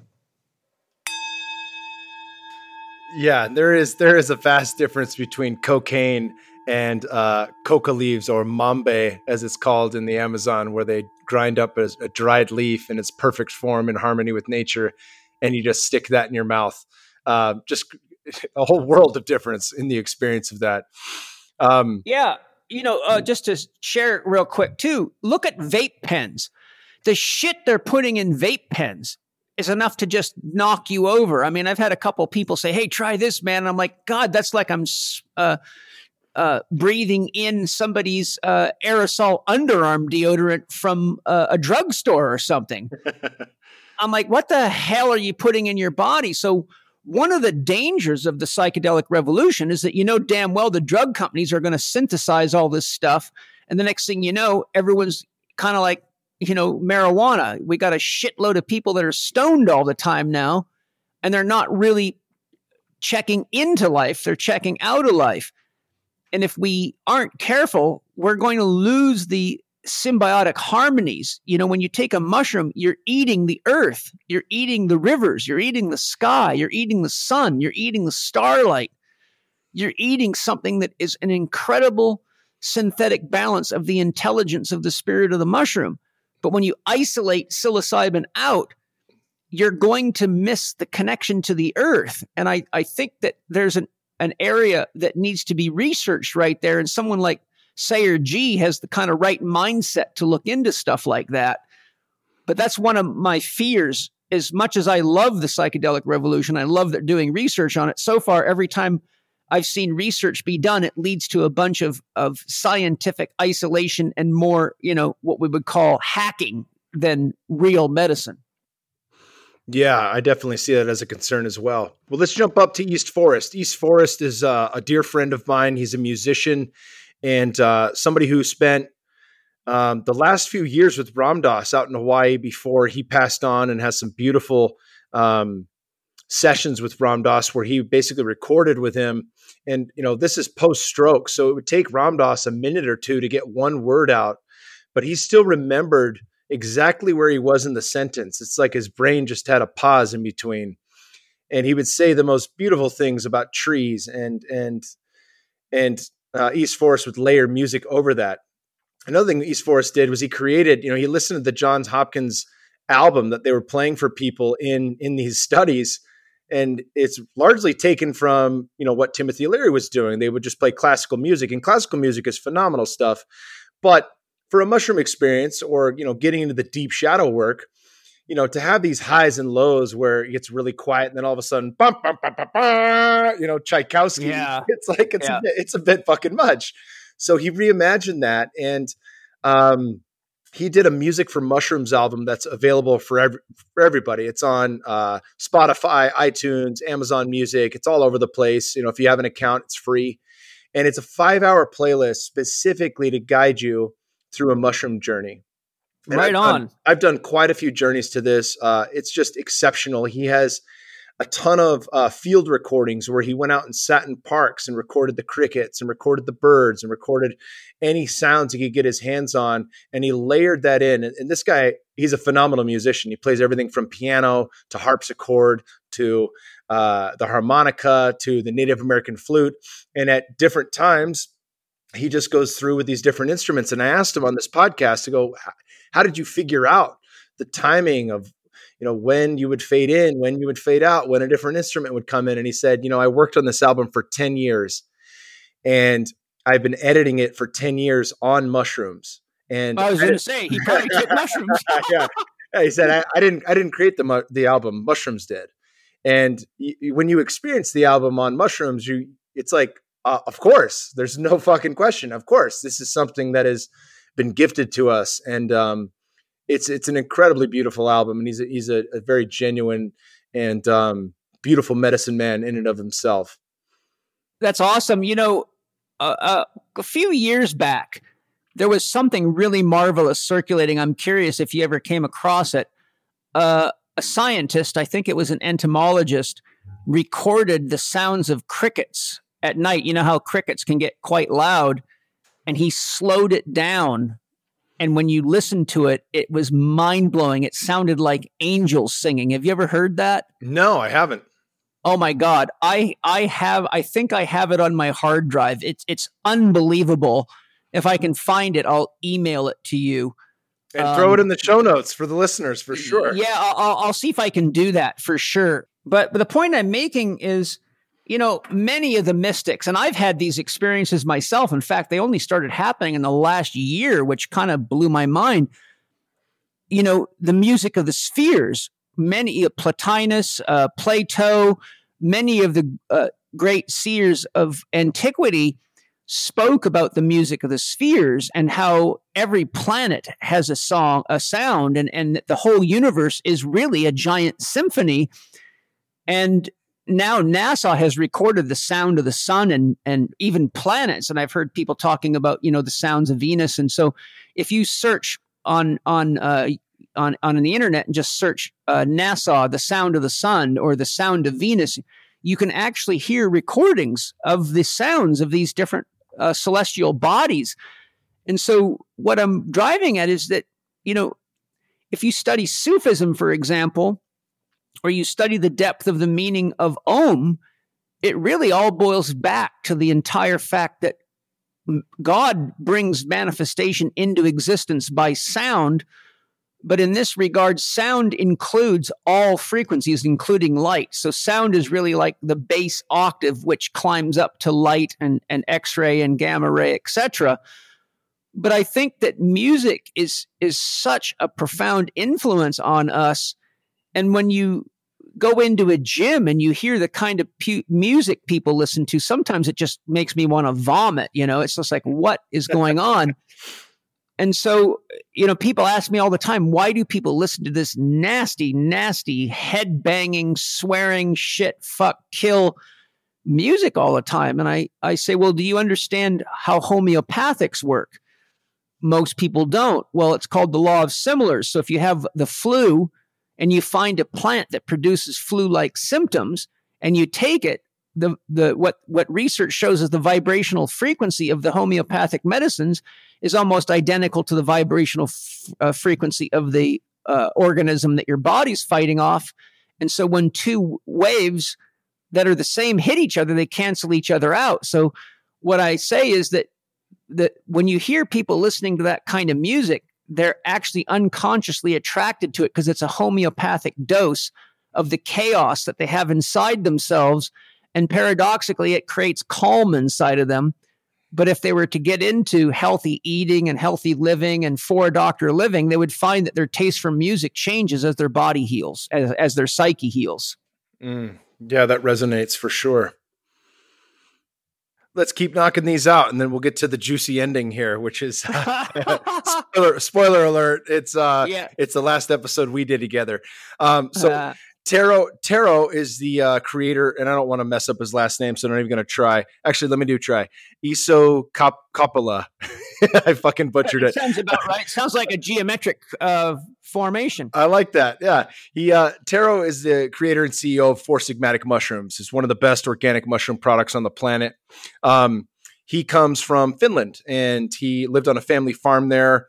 Yeah, there is a vast difference between cocaine and coca leaves, or mambe, as it's called in the Amazon, where they grind up a dried leaf in its perfect form in harmony with nature, and you just stick that in your mouth. Just a whole world of difference in the experience of that. Just to share real quick too, look at vape pens. The shit they're putting in vape pens is enough to just knock you over. I mean, I've had a couple people say, hey, try this, man. And I'm like, God, that's like I'm breathing in somebody's aerosol underarm deodorant from a drugstore or something. I'm like, what the hell are you putting in your body? So one of the dangers of the psychedelic revolution is that you know damn well the drug companies are going to synthesize all this stuff. And the next thing you know, everyone's kind of like, marijuana. We got a shitload of people that are stoned all the time now, and they're not really checking into life. They're checking out of life. And if we aren't careful, we're going to lose the symbiotic harmonies. When you take a mushroom, you're eating the earth, you're eating the rivers, you're eating the sky, you're eating the sun, you're eating the starlight. You're eating something that is an incredible synthetic balance of the intelligence of the spirit of the mushroom. But when you isolate psilocybin out, you're going to miss the connection to the earth. And I think that there's an area that needs to be researched right there. And someone like Sayer Ji has the kind of right mindset to look into stuff like that. But that's one of my fears. As much as I love the psychedelic revolution, I love that doing research on it. So far, every time I've seen research be done, it leads to a bunch of scientific isolation and more, what we would call hacking than real medicine. Yeah, I definitely see that as a concern as well. Well, let's jump up to East Forest. East Forest is a dear friend of mine. He's a musician and somebody who spent the last few years with Ram Dass out in Hawaii before he passed on, and has some beautiful sessions with Ram Dass where he basically recorded with him. And, this is post-stroke, so it would take Ram Dass a minute or two to get one word out, but he still remembered exactly where he was in the sentence. It's like his brain just had a pause in between. And he would say the most beautiful things about trees, and East Forest would layer music over that. Another thing that East Forest did was he created, he listened to the Johns Hopkins album that they were playing for people in these studies. And it's largely taken from, what Timothy Leary was doing. They would just play classical music, and classical music is phenomenal stuff. But for a mushroom experience, or, getting into the deep shadow work, to have these highs and lows where it gets really quiet and then all of a sudden, bum, bum, bum, bum, bum, Tchaikovsky, it's like, it's a bit fucking much. So he reimagined that. And he did a Music for Mushrooms album that's available for everybody. It's on Spotify, iTunes, Amazon Music. It's all over the place. If you have an account, it's free. And it's a 5-hour playlist specifically to guide you through a mushroom journey. And I've done quite a few journeys to this. It's just exceptional. He has a ton of field recordings where he went out and sat in parks and recorded the crickets and recorded the birds and recorded any sounds he could get his hands on. And he layered that in. And this guy, he's a phenomenal musician. He plays everything from piano to harpsichord to the harmonica to the Native American flute. And at different times, he just goes through with these different instruments. And I asked him on this podcast to go, how did you figure out the timing of, when you would fade in, when you would fade out, when a different instrument would come in? And he said, I worked on this album for 10 years and I've been editing it for 10 years on mushrooms. And I was going to say, he probably took mushrooms. Yeah. He said, I didn't create the album, mushrooms did. And when you experience the album on mushrooms, it's like, of course, there's no fucking question. Of course, this is something that has been gifted to us. And, it's an incredibly beautiful album, and he's a very genuine and beautiful medicine man in and of himself. That's awesome. A few years back, there was something really marvelous circulating. I'm curious if you ever came across it. A scientist, I think it was an entomologist, recorded the sounds of crickets at night. You know how crickets can get quite loud, and he slowed it down. And when you listen to it, it was mind-blowing. It sounded like angels singing. Have you ever heard that? No, I haven't. Oh my God. I think I have it on my hard drive. It's unbelievable. If I can find it, I'll email it to you. And throw it in the show notes for the listeners for sure. Yeah, I'll see if I can do that for sure. But the point I'm making is, many of the mystics, and I've had these experiences myself. In fact, they only started happening in the last year, which kind of blew my mind. The music of the spheres, many Plotinus, Plato, many of the great seers of antiquity spoke about the music of the spheres and how every planet has a sound, and the whole universe is really a giant symphony. And now NASA has recorded the sound of the sun and even planets. And I've heard people talking about, the sounds of Venus. And so if you search on the internet and just search NASA, the sound of the sun, or the sound of Venus, you can actually hear recordings of the sounds of these different celestial bodies. And so what I'm driving at is that, if you study Sufism, for example, or you study the depth of the meaning of Om, it really all boils back to the entire fact that God brings manifestation into existence by sound. But in this regard, sound includes all frequencies, including light. So sound is really like the base octave, which climbs up to light and X-ray and gamma ray, etc. But I think that music is such a profound influence on us. And when you go into a gym and you hear the kind of music people listen to, sometimes it just makes me want to vomit. It's just like, what is going on? And so, people ask me all the time, why do people listen to this nasty, nasty, head-banging, swearing, shit, fuck, kill music all the time? And I say, well, do you understand how homeopathics work? Most people don't. Well, it's called the law of similars. So if you have the flu and you find a plant that produces flu-like symptoms and you take it, what research shows is the vibrational frequency of the homeopathic medicines is almost identical to the vibrational frequency of the organism that your body's fighting off. And so when two waves that are the same hit each other, they cancel each other out. So what I say is that when you hear people listening to that kind of music, they're actually unconsciously attracted to it because it's a homeopathic dose of the chaos that they have inside themselves. And paradoxically, it creates calm inside of them. But if they were to get into healthy eating and healthy living and for-doctor living, they would find that their taste for music changes as their body heals, as their psyche heals. Yeah, that resonates for sure. Let's keep knocking these out, and then we'll get to the juicy ending here, which is spoiler alert. It's the last episode we did together. Tero is the creator, and I don't want to mess up his last name, so I'm not even going to try. Actually, let me try. Iso Coppola. I fucking butchered it. Sounds about right. Sounds like a geometric formation. I like that. Yeah. Tero is the creator and CEO of Four Sigmatic Mushrooms. It's one of the best organic mushroom products on the planet. He comes from Finland, and he lived on a family farm there.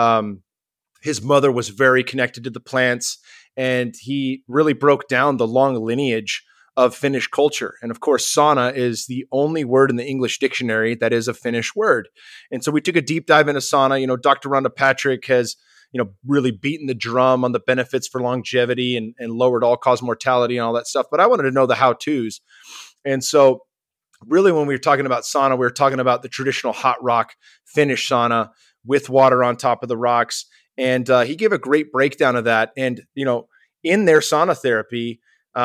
His mother was very connected to the plants, and he really broke down the long lineage of Finnish culture. And of course, sauna is the only word in the English dictionary that is a Finnish word. And so we took a deep dive into sauna. Dr. Rhonda Patrick has, really beaten the drum on the benefits for longevity and lowered all-cause mortality and all that stuff. But I wanted to know the how-tos. And so really when we were talking about sauna, we were talking about the traditional hot rock Finnish sauna with water on top of the rocks. And he gave a great breakdown of that. And, in their sauna therapy,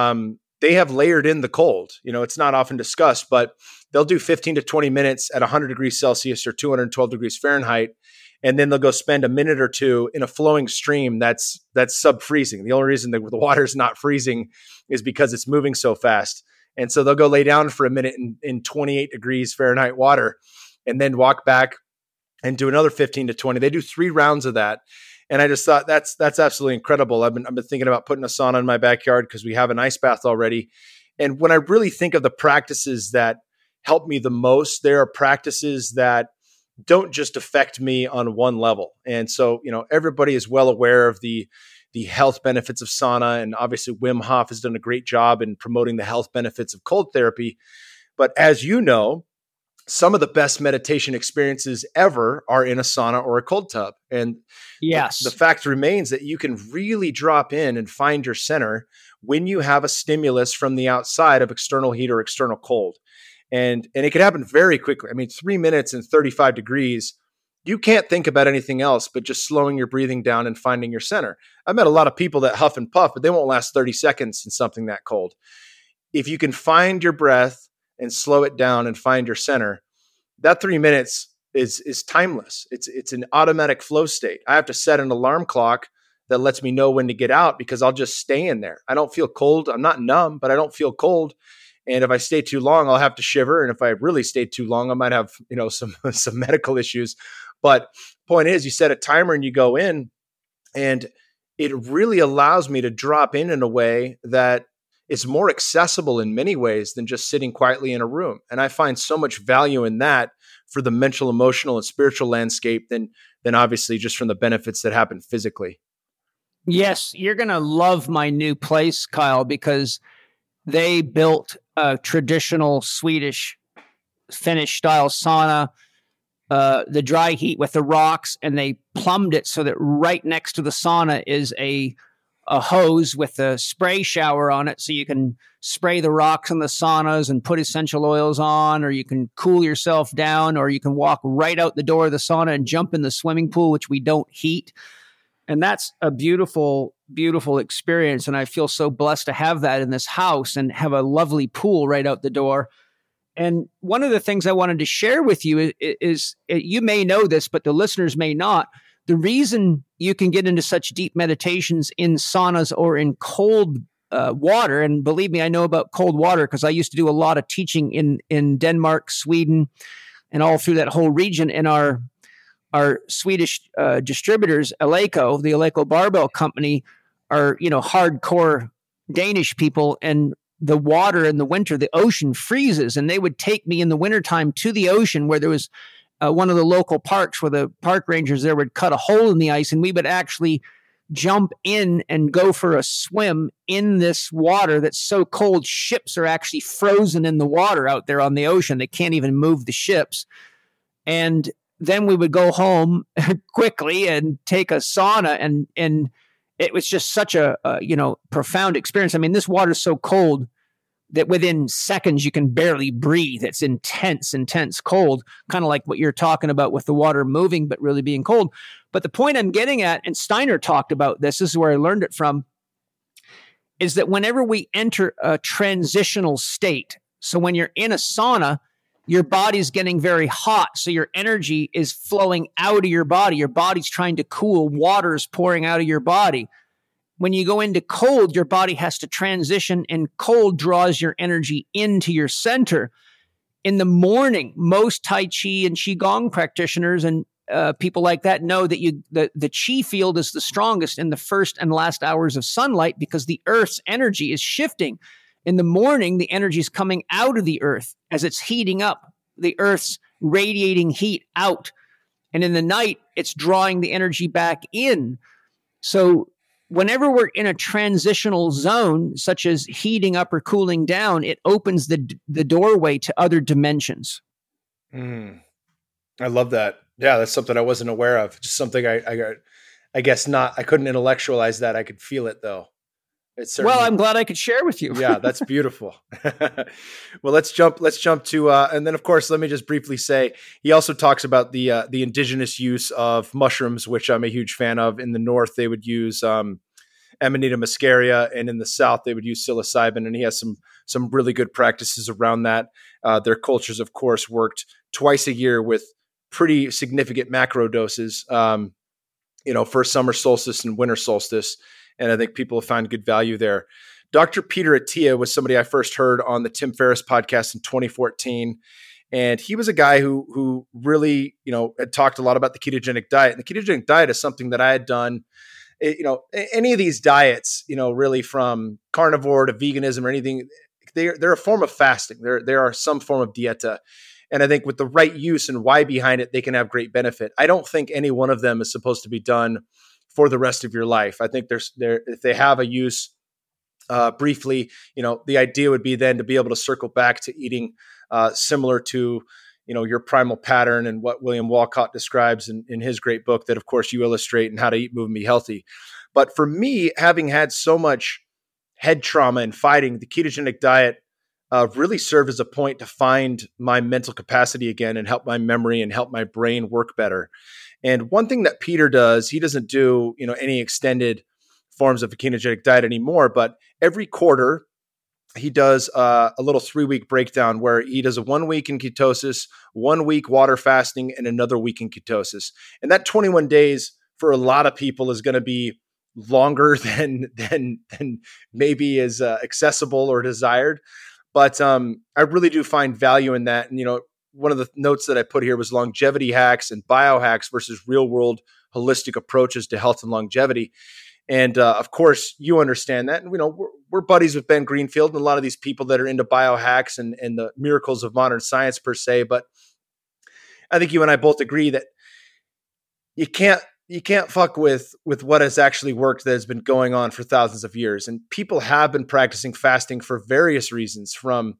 they have layered in the cold. It's not often discussed, but they'll do 15 to 20 minutes at 100 degrees Celsius or 212 degrees Fahrenheit. And then they'll go spend a minute or two in a flowing stream that's sub-freezing. The only reason the water's not freezing is because it's moving so fast. And so they'll go lay down for a minute in 28 degrees Fahrenheit water and then walk back and do another 15 to 20. They do 3 rounds of that. And I just thought that's absolutely incredible. I've been thinking about putting a sauna in my backyard because we have an ice bath already. And when I really think of the practices that help me the most, there are practices that don't just affect me on one level. And so, everybody is well aware of the health benefits of sauna. And obviously Wim Hof has done a great job in promoting the health benefits of cold therapy. But as you know, some of the best meditation experiences ever are in a sauna or a cold tub. And yes, the fact remains that you can really drop in and find your center when you have a stimulus from the outside of external heat or external cold. And it can happen very quickly. 3 minutes and 35 degrees, you can't think about anything else but just slowing your breathing down and finding your center. I've met a lot of people that huff and puff, but they won't last 30 seconds in something that cold. If you can find your breath and slow it down and find your center, that 3 minutes is timeless. It's an automatic flow state. I have to set an alarm clock that lets me know when to get out because I'll just stay in there. I don't feel cold. I'm not numb, but I don't feel cold. And if I stay too long, I'll have to shiver. And if I really stay too long, I might have, some medical issues. But point is, you set a timer and you go in, and it really allows me to drop in a way that is more accessible in many ways than just sitting quietly in a room. And I find so much value in that for the mental, emotional, and spiritual landscape than obviously just from the benefits that happen physically. Yes, you're going to love my new place, Kyle, because they built a traditional Swedish Finnish style sauna, the dry heat with the rocks, and they plumbed it so that right next to the sauna is a hose with a spray shower on it, so you can spray the rocks in the saunas and put essential oils on, or you can cool yourself down, or you can walk right out the door of the sauna and jump in the swimming pool, which we don't heat. And that's a beautiful, beautiful experience. And I feel so blessed to have that in this house and have a lovely pool right out the door. And one of the things I wanted to share with you is you may know this, but the listeners may not. The reason you can get into such deep meditations in saunas or in cold water, and believe me, I know about cold water because I used to do a lot of teaching in Denmark, Sweden, and all through that whole region. And our Swedish distributors, Eleiko, the Eleiko Barbell Company, are hardcore Danish people, and the water in the winter, the ocean freezes, and they would take me in the wintertime to the ocean where there was one of the local parks where the park rangers there would cut a hole in the ice, and we would actually jump in and go for a swim in this water that's so cold. Ships are actually frozen in the water out there on the ocean. They can't even move the ships. And then we would go home quickly and take a sauna, and it was just such a profound experience. I mean, this water is so cold that within seconds you can barely breathe. It's intense cold, kind of like what you're talking about with the water moving, but really being cold. But the point I'm getting at, and Steiner talked about this is where I learned it from, is that whenever we enter a transitional state, so when you're in a sauna, your body's getting very hot. So your energy is flowing out of your body. Your body's trying to cool. Water's pouring out of your body. When you go into cold, your body has to transition, and cold draws your energy into your center. In the morning, most Tai Chi and Qigong practitioners and people like that know that the Qi field is the strongest in the first and last hours of sunlight because the Earth's energy is shifting. In the morning, the energy is coming out of the Earth as it's heating up. The Earth's radiating heat out. And in the night, it's drawing the energy back in. So whenever we're in a transitional zone, such as heating up or cooling down, it opens the doorway to other dimensions. I love that. Yeah, that's something I wasn't aware of. Just something I guess not. I couldn't intellectualize that. I could feel it though. Well, I'm glad I could share with you. Yeah, that's beautiful. Well, let's jump to, and then of course, let me just briefly say, he also talks about the indigenous use of mushrooms, which I'm a huge fan of. In the North, they would use Amanita muscaria, and in the South, they would use psilocybin. And he has some really good practices around that. Their cultures, of course, worked twice a year with pretty significant macro doses, for summer solstice and winter solstice. And I think people have found good value there. Dr. Peter Attia was somebody I first heard on the Tim Ferriss podcast in 2014. And he was a guy who really, had talked a lot about the ketogenic diet. And the ketogenic diet is something that I had done, any of these diets, really from carnivore to veganism or anything, they're a form of fasting. There are some form of dieta. And I think with the right use and why behind it, they can have great benefit. I don't think any one of them is supposed to be done for the rest of your life. I think if they have a use briefly, the idea would be then to be able to circle back to eating similar to, your primal pattern and what William Walcott describes in his great book that, of course, you illustrate in How to Eat, Move, and Be Healthy. But for me, having had so much head trauma and fighting, the ketogenic diet really served as a point to find my mental capacity again and help my memory and help my brain work better. And one thing that Peter does, he doesn't do, any extended forms of a ketogenic diet anymore, but every quarter he does a little 3-week breakdown where he does a 1 week in ketosis, 1 week water fasting, and another week in ketosis. And that 21 days for a lot of people is going to be longer than maybe is accessible or desired. But I really do find value in that. And, one of the notes that I put here was longevity hacks and biohacks versus real world holistic approaches to health and longevity. And of course, you understand that. And, we're buddies with Ben Greenfield and a lot of these people that are into biohacks and the miracles of modern science per se. But I think you and I both agree that you can't fuck with what has actually worked that has been going on for thousands of years. And people have been practicing fasting for various reasons, from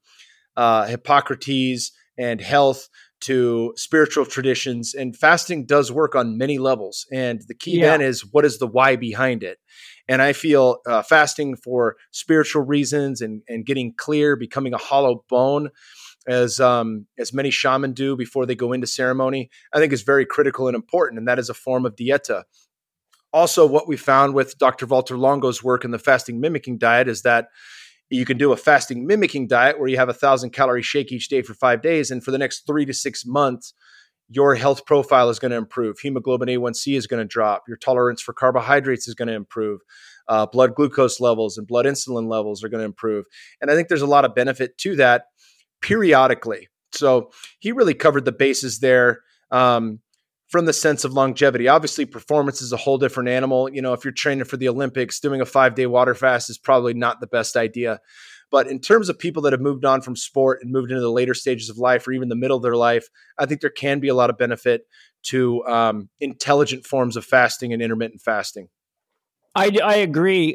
Hippocrates and health to spiritual traditions. And fasting does work on many levels. And the key then is, what is the why behind it? And I feel fasting for spiritual reasons and getting clear, becoming a hollow bone, as many shaman do before they go into ceremony, I think is very critical and important. And that is a form of dieta. Also, what we found with Dr. Walter Longo's work in the fasting mimicking diet is that You can do a fasting mimicking diet where you have 1,000 calorie shake each day for 5 days. And for the next 3 to 6 months, your health profile is going to improve. Hemoglobin A1C is going to drop. Your tolerance for carbohydrates is going to improve. Blood glucose levels and blood insulin levels are going to improve. And I think there's a lot of benefit to that periodically. So he really covered the bases there from the sense of longevity. Obviously, performance is a whole different animal. If you're training for the Olympics, doing a 5-day water fast is probably not the best idea. But in terms of people that have moved on from sport and moved into the later stages of life or even the middle of their life, I think there can be a lot of benefit to intelligent forms of fasting and intermittent fasting. I agree.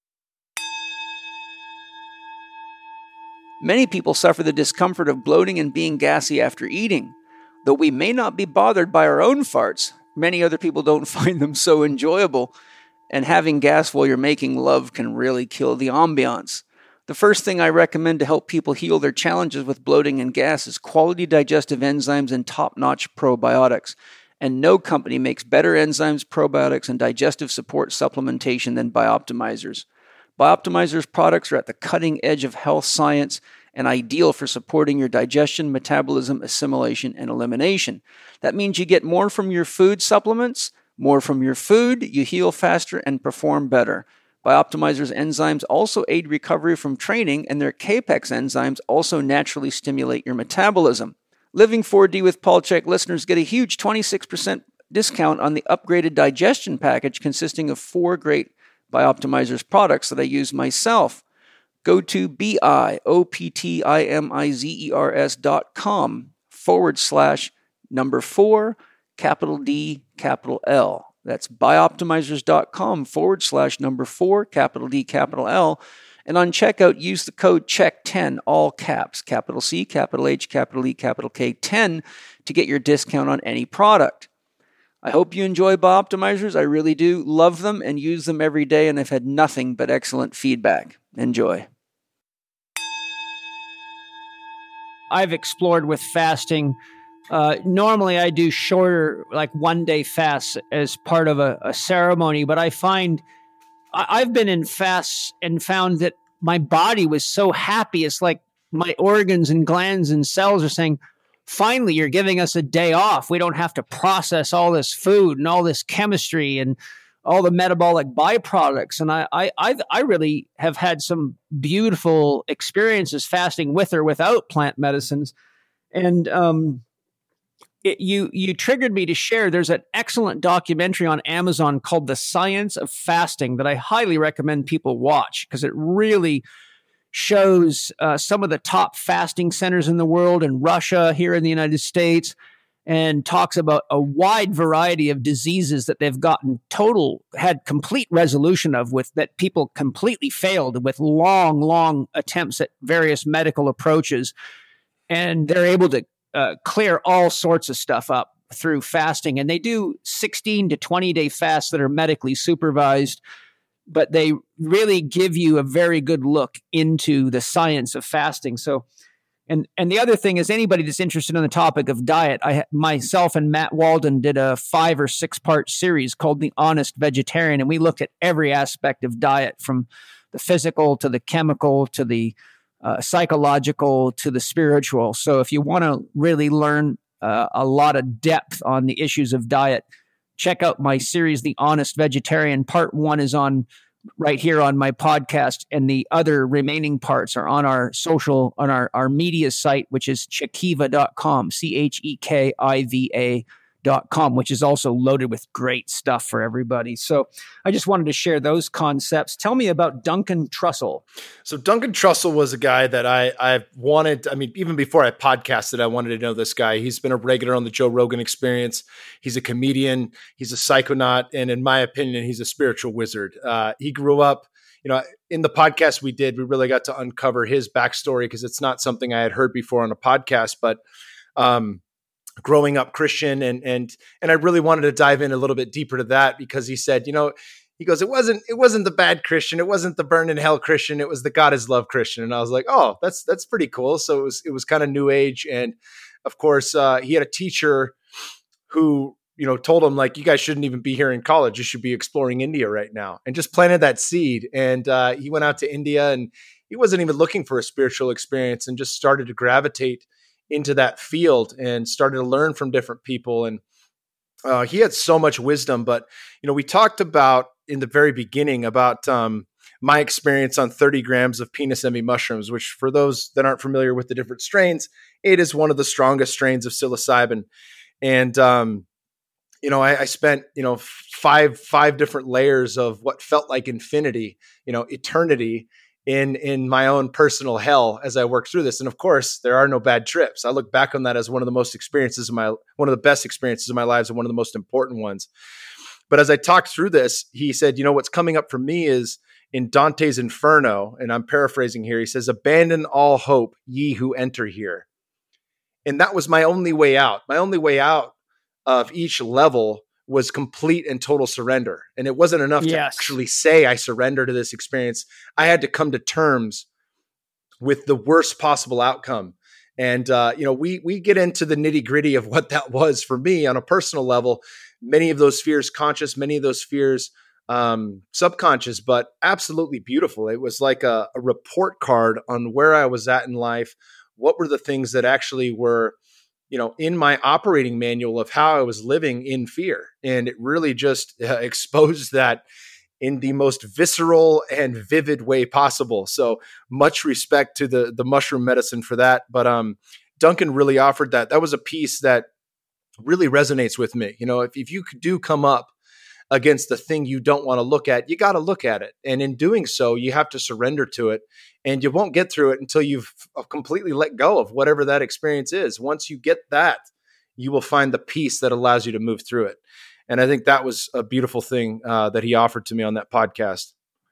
Many people suffer the discomfort of bloating and being gassy after eating. Though we may not be bothered by our own farts, many other people don't find them so enjoyable, and having gas while you're making love can really kill the ambiance. The first thing I recommend to help people heal their challenges with bloating and gas is quality digestive enzymes and top-notch probiotics. And no company makes better enzymes, probiotics, and digestive support supplementation than Bioptimizers. Bioptimizers products are at the cutting edge of health science and ideal for supporting your digestion, metabolism, assimilation, and elimination. That means you get more from your food supplements, more from your food, you heal faster and perform better. Bioptimizers enzymes also aid recovery from training, and their Capex enzymes also naturally stimulate your metabolism. Living 4D with Paul Chek listeners get a huge 26% discount on the upgraded digestion package consisting of 4 great Bioptimizers products that I use myself. Go to bioptimizers.com/4D_L. That's bioptimizers.com/4D_L. And on checkout, use the code CHEK10, all caps, capital C, capital H, capital E, capital K, 10 to get your discount on any product. I hope you enjoy Bioptimizers. I really do love them and use them every day, and I've had nothing but excellent feedback. Enjoy. I've explored with fasting. Normally I do shorter, like 1-day fasts as part of a ceremony, but I find I've been in fasts and found that my body was so happy. It's like my organs and glands and cells are saying, finally, you're giving us a day off. We don't have to process all this food and all this chemistry and all the metabolic byproducts. And I really have had some beautiful experiences fasting with or without plant medicines. And you triggered me to share. There's an excellent documentary on Amazon called The Science of Fasting that I highly recommend people watch because it really shows some of the top fasting centers in the world in Russia, here in the United States, and talks about a wide variety of diseases that they've had complete resolution of with that people completely failed with long attempts at various medical approaches. And they're able to clear all sorts of stuff up through fasting. And they do 16 to 20-day fasts that are medically supervised, but they really give you a very good look into the science of fasting. So, and the other thing is anybody that's interested in the topic of diet, myself and Matt Walden did a 5 or 6 part series called The Honest Vegetarian. And we looked at every aspect of diet from the physical to the chemical to the psychological to the spiritual. So if you want to really learn a lot of depth on the issues of diet, check out my series, The Honest Vegetarian. Part 1 is on right here on my podcast, and the other remaining parts are on our our media site, which is Chekiva.com, CHEKIVA.com, which is also loaded with great stuff for everybody. So I just wanted to share those concepts. Tell me about Duncan Trussell. So Duncan Trussell was a guy that I wanted, even before I podcasted, I wanted to know this guy. He's been a regular on the Joe Rogan Experience. He's a comedian. He's a psychonaut. And in my opinion, he's a spiritual wizard. He grew up, in the podcast we did, we really got to uncover his backstory because it's not something I had heard before on a podcast, but growing up Christian. And I really wanted to dive in a little bit deeper to that because he said, he goes, it wasn't the bad Christian. It wasn't the burn in hell Christian. It was the God is love Christian. And I was like, oh, that's pretty cool. So it was kind of new age. And of course, he had a teacher who, told him like, you guys shouldn't even be here in college. You should be exploring India right now, and just planted that seed. And he went out to India and he wasn't even looking for a spiritual experience and just started to gravitate into that field and started to learn from different people. And he had so much wisdom. But, we talked about in the very beginning about my experience on 30 grams of penis envy mushrooms, which for those that aren't familiar with the different strains, it is one of the strongest strains of psilocybin. And, I spent, five different layers of what felt like infinity, eternity in my own personal hell as I worked through this. And of course, there are no bad trips. I look back on that as one of the best experiences of my lives and one of the most important ones. But as I talked through this, he said, what's coming up for me is in Dante's Inferno, and I'm paraphrasing here, he says, "Abandon all hope, ye who enter here." And that was my only way out. My only way out of each level was complete and total surrender. And it wasn't enough to actually say I surrender to this experience. I had to come to terms with the worst possible outcome. And, we get into the nitty gritty of what that was for me on a personal level. Many of those fears conscious, many of those fears subconscious, but absolutely beautiful. It was like a report card on where I was at in life. What were the things that actually were, in my operating manual of how I was living in fear. And it really just exposed that in the most visceral and vivid way possible. So much respect to the mushroom medicine for that. But Duncan really offered that. That was a piece that really resonates with me. If you do come up against the thing you don't want to look at, you got to look at it. And in doing so, you have to surrender to it. And you won't get through it until you've completely let go of whatever that experience is. Once you get that, you will find the peace that allows you to move through it. And I think that was a beautiful thing that he offered to me on that podcast.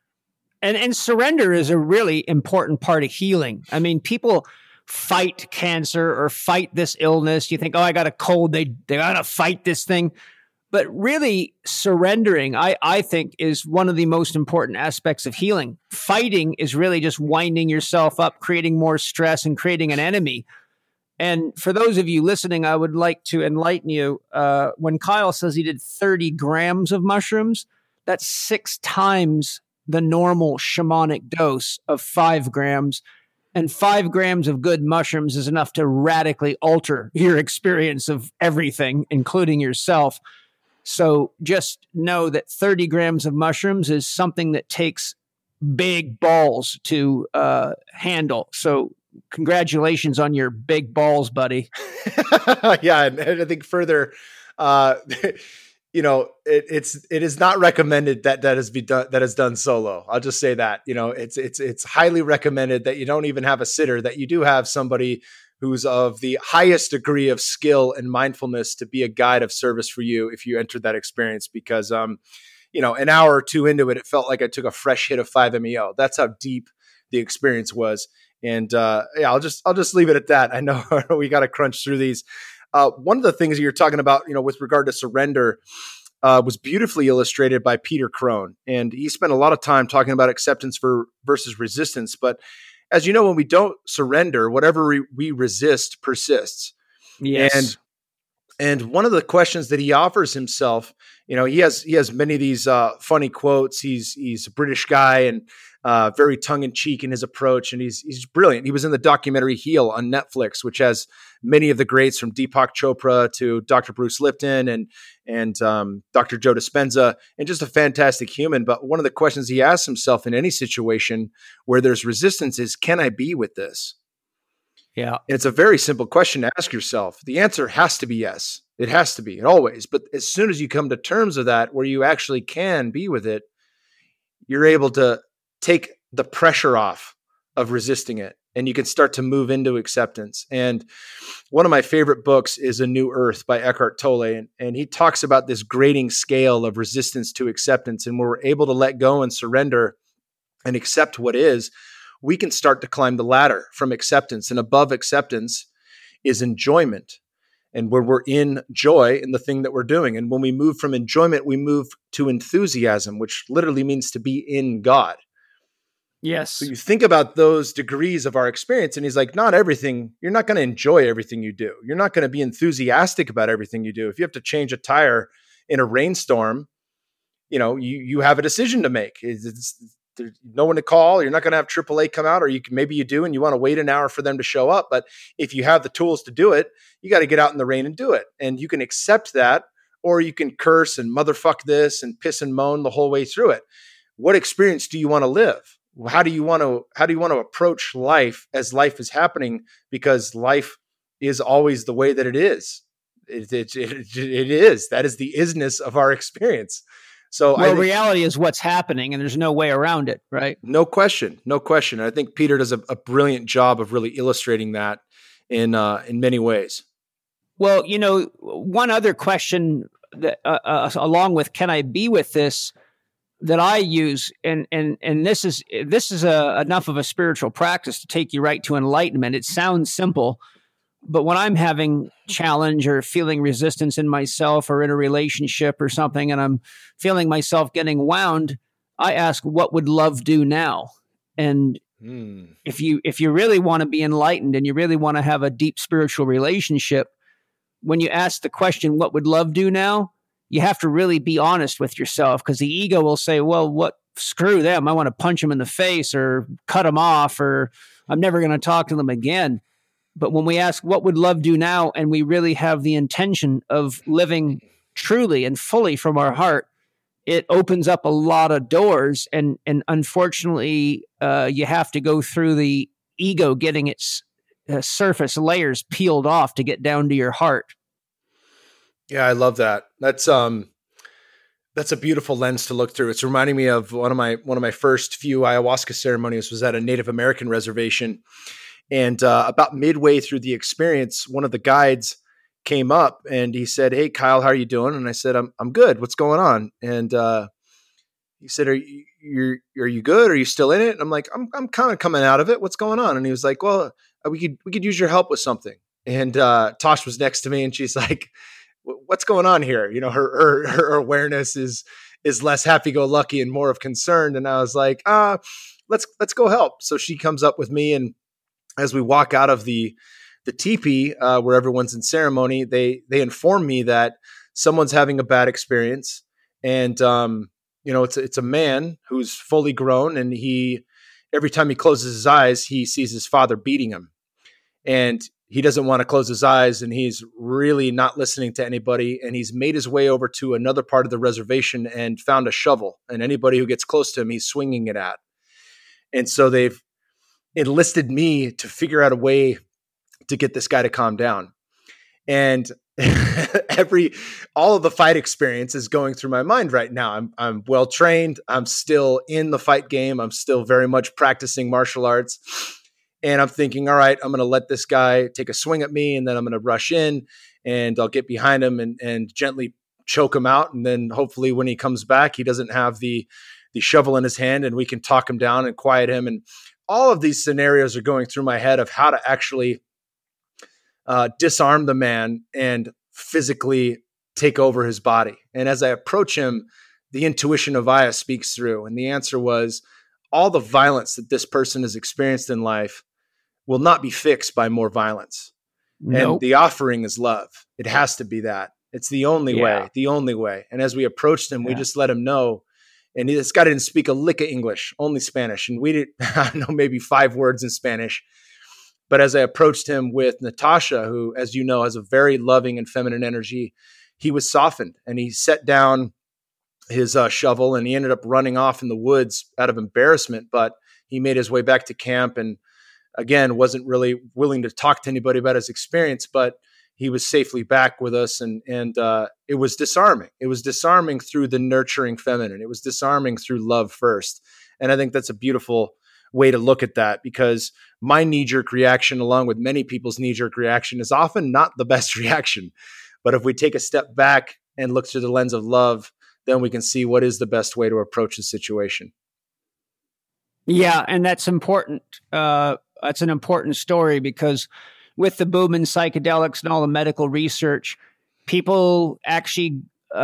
And surrender is a really important part of healing. I mean, people fight cancer or fight this illness. You think, I got a cold. They got to fight this thing. But really, surrendering, I think, is one of the most important aspects of healing. Fighting is really just winding yourself up, creating more stress, and creating an enemy. And for those of you listening, I would like to enlighten you. When Kyle says he did 30 grams of mushrooms, that's 6 times the normal shamanic dose of 5 grams. And 5 grams of good mushrooms is enough to radically alter your experience of everything, including yourself. So just know that 30 grams of mushrooms is something that takes big balls to handle. So congratulations on your big balls, buddy. Yeah. And I think further, it is not recommended that is done solo. I'll just say that, it's highly recommended that you don't even have a sitter, that you do have somebody who's of the highest degree of skill and mindfulness to be a guide of service for you if you enter that experience. Because, an hour or two into it, it felt like I took a fresh hit of 5-MeO. That's how deep the experience was. And I'll just leave it at that. I know we got to crunch through these. One of the things you're talking about, with regard to surrender, was beautifully illustrated by Peter Crone. And he spent a lot of time talking about acceptance versus resistance. But as you know, when we don't surrender, whatever we resist persists. Yes. And one of the questions that he offers himself, he has many of these funny quotes. He's a British guy and very tongue in cheek in his approach, and he's brilliant. He was in the documentary Heal on Netflix, which has many of the greats from Deepak Chopra to Dr. Bruce Lipton and Dr. Joe Dispenza, and just a fantastic human. But one of the questions he asks himself in any situation where there's resistance is, can I be with this? Yeah. And it's a very simple question to ask yourself. The answer has to be yes. It has to be, always. But as soon as you come to terms of that, where you actually can be with it, you're able to take the pressure off of resisting it, and you can start to move into acceptance. And one of my favorite books is A New Earth by Eckhart Tolle. And he talks about this grading scale of resistance to acceptance. And when we're able to let go and surrender and accept what is, we can start to climb the ladder from acceptance. And above acceptance is enjoyment. And where we're in joy in the thing that we're doing. And when we move from enjoyment, we move to enthusiasm, which literally means to be in God. Yes. So you think about those degrees of our experience, and he's like, not everything, you're not going to enjoy everything you do. You're not going to be enthusiastic about everything you do. If you have to change a tire in a rainstorm, you have a decision to make. there's no one to call. You're not going to have AAA come out, or maybe you do, and you want to wait an hour for them to show up. But if you have the tools to do it, you got to get out in the rain and do it. And you can accept that, or you can curse and motherfuck this and piss and moan the whole way through it. What experience do you want to live? How do you want to approach life as life is happening? Because life is always the way that it is. It is. That is the isness of our experience. So reality is what's happening, and there's no way around it, right? No question. I think Peter does a brilliant job of really illustrating that in many ways. Well, one other question that, along with "Can I be with this?" that I use, and this is enough of a spiritual practice to take you right to enlightenment. It sounds simple, but when I'm having challenge or feeling resistance in myself or in a relationship or something, and I'm feeling myself getting wound, I ask, what would love do now? And if you really want to be enlightened and you really want to have a deep spiritual relationship, when you ask the question, what would love do now? You have to really be honest with yourself, because the ego will say, well, screw them. I want to punch them in the face or cut them off, or I'm never going to talk to them again. But when we ask, what would love do now? And we really have the intention of living truly and fully from our heart, it opens up a lot of doors. And unfortunately, you have to go through the ego getting its surface layers peeled off to get down to your heart. Yeah, I love that. That's a beautiful lens to look through. It's reminding me of one of my first few ayahuasca ceremonies was at a Native American reservation. And about midway through the experience, one of the guides came up and he said, "Hey, Kyle, how are you doing?" And I said, I'm good. What's going on?" And he said, Are you good? Are you still in it? And I'm like, I'm kind of coming out of it. What's going on? And he was like, "Well, we could use your help with something." And Tosh was next to me, and she's like, "What's going on here?" Her awareness is less happy-go-lucky and more of concern. And I was like, let's go help. So she comes up with me, and as we walk out of the teepee where everyone's in ceremony, they inform me that someone's having a bad experience, and it's a man who's fully grown, and every time he closes his eyes, he sees his father beating him, and he doesn't want to close his eyes, and he's really not listening to anybody. And he's made his way over to another part of the reservation and found a shovel, and anybody who gets close to him, he's swinging it at. And so they've enlisted me to figure out a way to get this guy to calm down. And all of the fight experience is going through my mind right now. I'm well trained. I'm still in the fight game. I'm still very much practicing martial arts. And I'm thinking, all right, I'm going to let this guy take a swing at me, and then I'm going to rush in, and I'll get behind him and gently choke him out. And then hopefully when he comes back, he doesn't have the shovel in his hand, and we can talk him down and quiet him. And all of these scenarios are going through my head of how to actually disarm the man and physically take over his body. And as I approach him, the intuition of Aya speaks through. And the answer was, all the violence that this person has experienced in life will not be fixed by more violence. Nope. And the offering is love. It has to be that. It's the only way. And as we approached him, we just let him know. And this guy didn't speak a lick of English, only Spanish. And we didn't, I know, maybe 5 words in Spanish. But as I approached him with Natasha, who, as you know, has a very loving and feminine energy, he was softened, and he set down his shovel, and he ended up running off in the woods out of embarrassment. But he made his way back to camp, and again, wasn't really willing to talk to anybody about his experience, but he was safely back with us. And it was disarming. It was disarming through the nurturing feminine. It was disarming through love first. And I think that's a beautiful way to look at that, because my knee-jerk reaction, along with many people's knee-jerk reaction, is often not the best reaction. But if we take a step back and look through the lens of love, then we can see what is the best way to approach the situation. Yeah, and that's important. That's an important story, because with the boom in psychedelics and all the medical research, people actually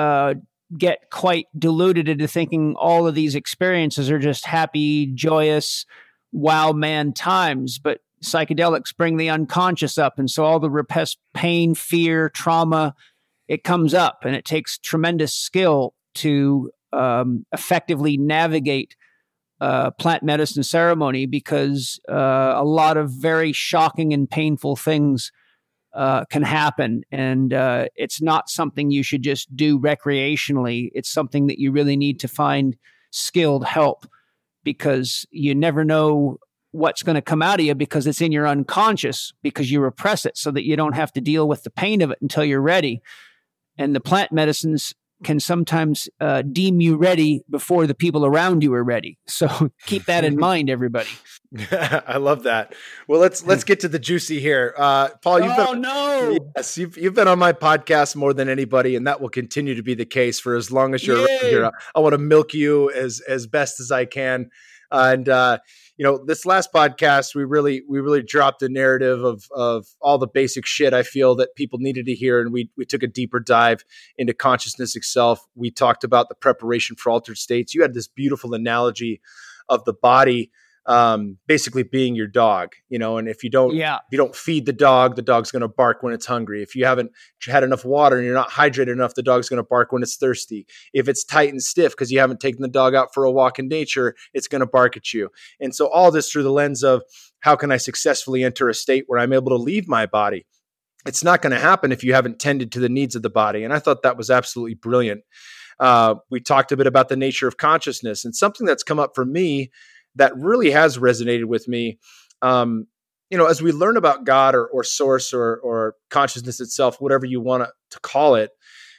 get quite deluded into thinking all of these experiences are just happy, joyous, wow man times. But psychedelics bring the unconscious up. And so all the repressed pain, fear, trauma, it comes up, and it takes tremendous skill to effectively navigate plant medicine ceremony because a lot of very shocking and painful things can happen. And it's not something you should just do recreationally. It's something that you really need to find skilled help, because you never know what's going to come out of you because it's in your unconscious, because you repress it so that you don't have to deal with the pain of it until you're ready. And the plant medicines can sometimes deem you ready before the people around you are ready. So keep that in mind, everybody. I love that. Well, let's get to the juicy here. Paul, you've been on my podcast more than anybody, and that will continue to be the case for as long as you're around here. I want to milk you as best as I can. And this last podcast, we really dropped a narrative of all the basic shit I feel that people needed to hear, and we took a deeper dive into consciousness itself. We talked about the preparation for altered states. You had this beautiful analogy of the body basically being your dog, and if you don't feed the dog's going to bark when it's hungry. If you haven't had enough water and you're not hydrated enough, the dog's going to bark when it's thirsty. If it's tight and stiff because you haven't taken the dog out for a walk in nature, it's going to bark at you. And so all this through the lens of how can I successfully enter a state where I'm able to leave my body? It's not going to happen if you haven't tended to the needs of the body. And I thought that was absolutely brilliant. We talked a bit about the nature of consciousness, and something that's come up for me that really has resonated with me. As we learn about God or source or consciousness itself, whatever you want to call it,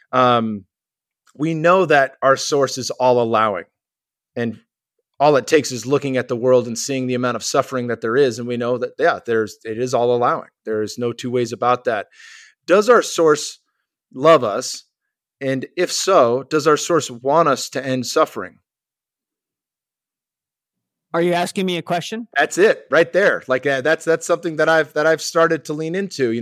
we know that our source is all allowing, and all it takes is looking at the world and seeing the amount of suffering that there is. And we know that, it is all allowing. There is no two ways about that. Does our source love us? And if so, does our source want us to end suffering? Are you asking me a question? That's it right there. Like that's something that I've started to lean into,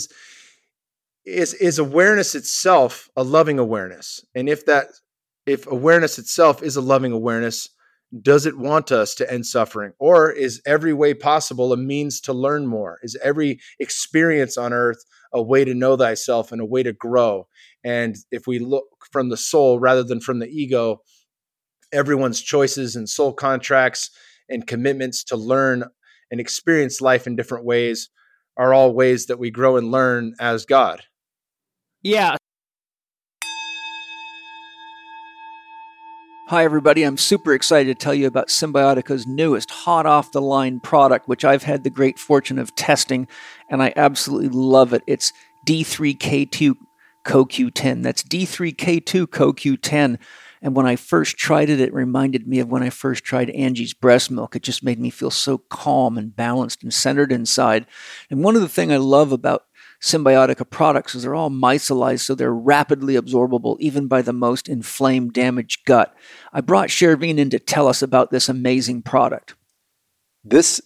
is awareness itself a loving awareness? And if awareness itself is a loving awareness, does it want us to end suffering? Or is every way possible a means to learn more? Is every experience on earth a way to know thyself and a way to grow? And if we look from the soul rather than from the ego, everyone's choices and soul contracts and commitments to learn and experience life in different ways are all ways that we grow and learn as God. Yeah. Hi, everybody. I'm super excited to tell you about Symbiotica's newest hot off the line product, which I've had the great fortune of testing, and I absolutely love it. It's D3K2 CoQ10. That's D3K2 CoQ10. And when I first tried it, it reminded me of when I first tried Angie's breast milk. It just made me feel so calm and balanced and centered inside. And one of the things I love about Symbiotica products is they're all micellized, so they're rapidly absorbable even by the most inflamed, damaged gut. I brought Shervin in to tell us about this amazing product. This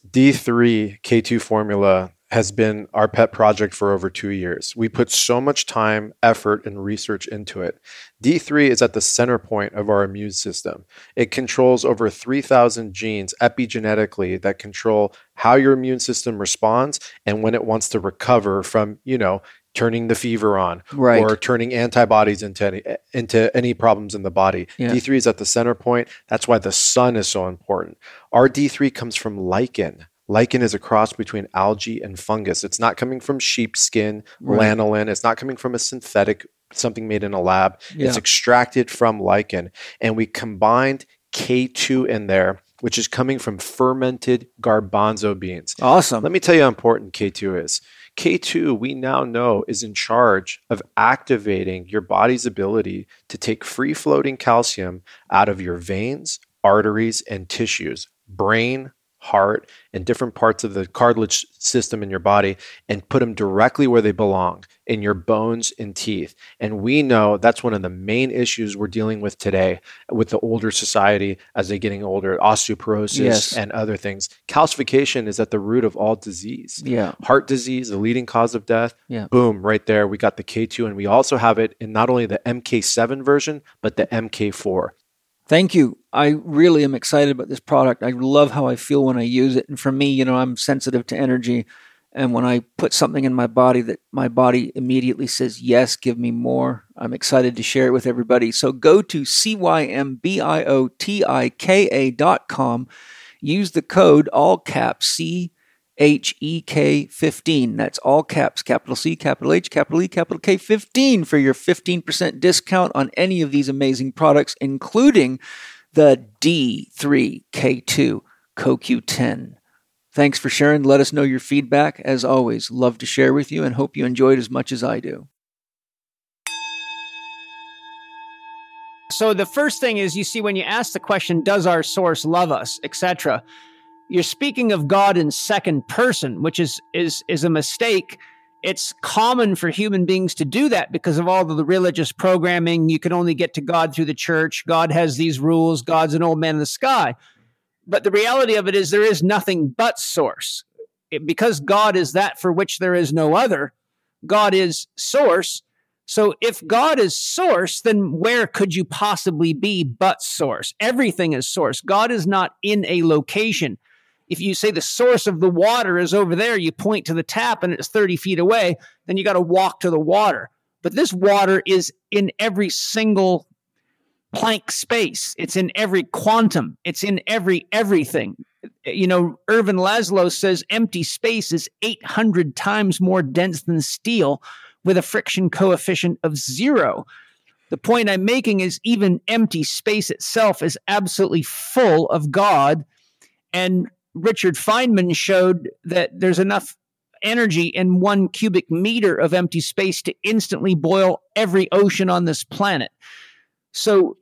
D3K2 formula has been our pet project for over 2 years. We put so much time, effort, and research into it. D3 is at the center point of our immune system. It controls over 3,000 genes epigenetically that control how your immune system responds and when it wants to recover from, turning the fever on, right, or turning antibodies into any problems in the body. Yeah. D3 is at the center point. That's why the sun is so important. Our D3 comes from lichen. Lichen is a cross between algae and fungus. It's not coming from sheepskin, right, lanolin. It's not coming from a synthetic, something made in a lab. Yeah. It's extracted from lichen. And we combined K2 in there, which is coming from fermented garbanzo beans. Awesome. Let me tell you how important K2 is. K2, we now know, is in charge of activating your body's ability to take free-floating calcium out of your veins, arteries, and tissues, brain, heart, and different parts of the cartilage system in your body, and put them directly where they belong, in your bones and teeth. And we know that's one of the main issues we're dealing with today with the older society as they're getting older, osteoporosis, yes, and other things. Calcification is at the root of all disease. Yeah. Heart disease, the leading cause of death. Yeah. Boom, right there. We got the K2, and we also have it in not only the MK7 version, but the MK4. Thank you. I really am excited about this product. I love how I feel when I use it. And for me, I'm sensitive to energy. And when I put something in my body that my body immediately says, yes, give me more, I'm excited to share it with everybody. So go to CYMBIOTIKA.com. Use the code, all caps, CHEK15. That's all caps, capital C, capital H, capital E, capital K, 15 for your 15% discount on any of these amazing products, including the D3K2 CoQ10. Thanks for sharing. Let us know your feedback. As always, love to share with you and hope you enjoyed as much as I do. So the first thing is, you see, when you ask the question, does our source love us, etc., you're speaking of God in second person, which is a mistake. It's common for human beings to do that because of all of the religious programming. You can only get to God through the church. God has these rules. God's an old man in the sky. But the reality of it is there is nothing but source. Because God is that for which there is no other, God is source. So if God is source, then where could you possibly be but source? Everything is source. God is not in a location. If you say the source of the water is over there, you point to the tap and it's 30 feet away, then you got to walk to the water. But this water is in every single Planck space. It's in every quantum. It's in everything. You know, Ervin Laszlo says empty space is 800 times more dense than steel with a friction coefficient of 0. The point I'm making is even empty space itself is absolutely full of God. And Richard Feynman showed that there's enough energy in 1 cubic meter of empty space to instantly boil every ocean on this planet. So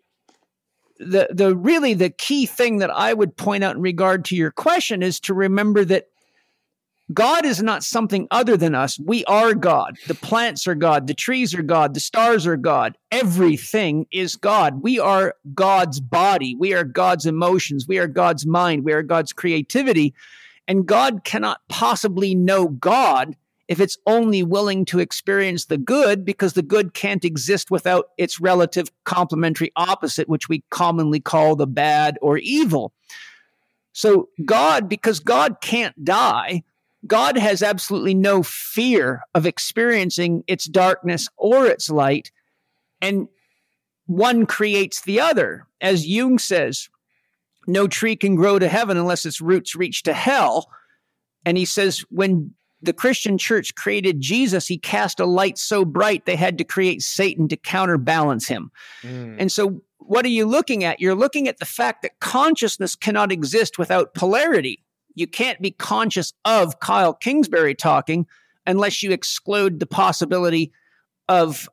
the key thing that I would point out in regard to your question is to remember that God is not something other than us. We are God. The plants are God. The trees are God. The stars are God. Everything is God. We are God's body. We are God's emotions. We are God's mind. We are God's creativity. And God cannot possibly know God if it's only willing to experience the good, because the good can't exist without its relative complementary opposite, which we commonly call the bad or evil. So God, because God can't die, God has absolutely no fear of experiencing its darkness or its light, and one creates the other. As Jung says, no tree can grow to heaven unless its roots reach to hell. And he says, when the Christian church created Jesus, he cast a light so bright they had to create Satan to counterbalance him. And so what are you looking at? You're looking at the fact that consciousness cannot exist without polarity. You can't be conscious of Kyle Kingsbury talking unless you exclude the possibility of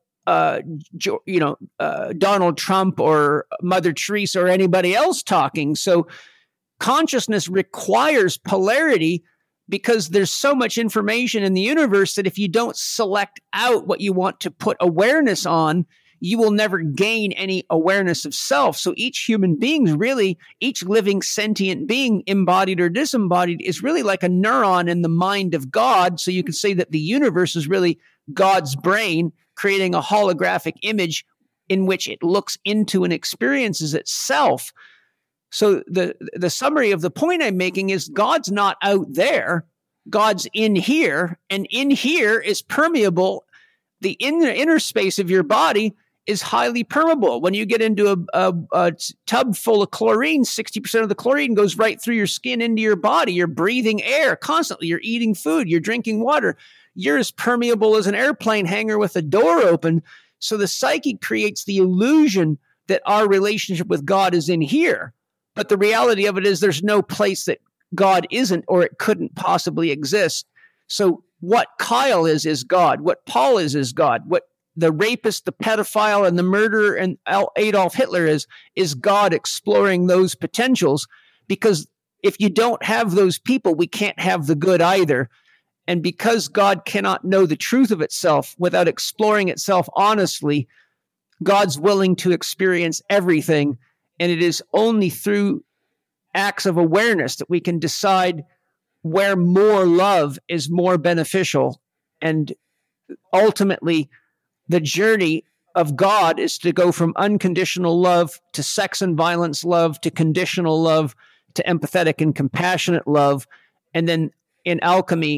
Donald Trump or Mother Teresa or anybody else talking. So consciousness requires polarity, because there's so much information in the universe that if you don't select out what you want to put awareness on, you will never gain any awareness of self. So each human being, really, each living sentient being, embodied or disembodied, is really like a neuron in the mind of God. So you can say that the universe is really God's brain creating a holographic image in which it looks into and experiences itself. So the summary of the point I'm making is God's not out there. God's in here, and in here is permeable. The inner space of your body is highly permeable. When you get into a tub full of chlorine, 60% of the chlorine goes right through your skin into your body. You're breathing air constantly. You're eating food. You're drinking water. You're as permeable as an airplane hangar with a door open. So the psyche creates the illusion that our relationship with God is in here. But the reality of it is there's no place that God isn't, or it couldn't possibly exist. So what Kyle is God. What Paul is God. What the rapist, the pedophile, and the murderer and Adolf Hitler is God exploring those potentials. Because if you don't have those people, we can't have the good either. And because God cannot know the truth of itself without exploring itself honestly, God's willing to experience everything. And it is only through acts of awareness that we can decide where more love is more beneficial. And ultimately, the journey of God is to go from unconditional love to sex and violence love to conditional love to empathetic and compassionate love. And then in alchemy,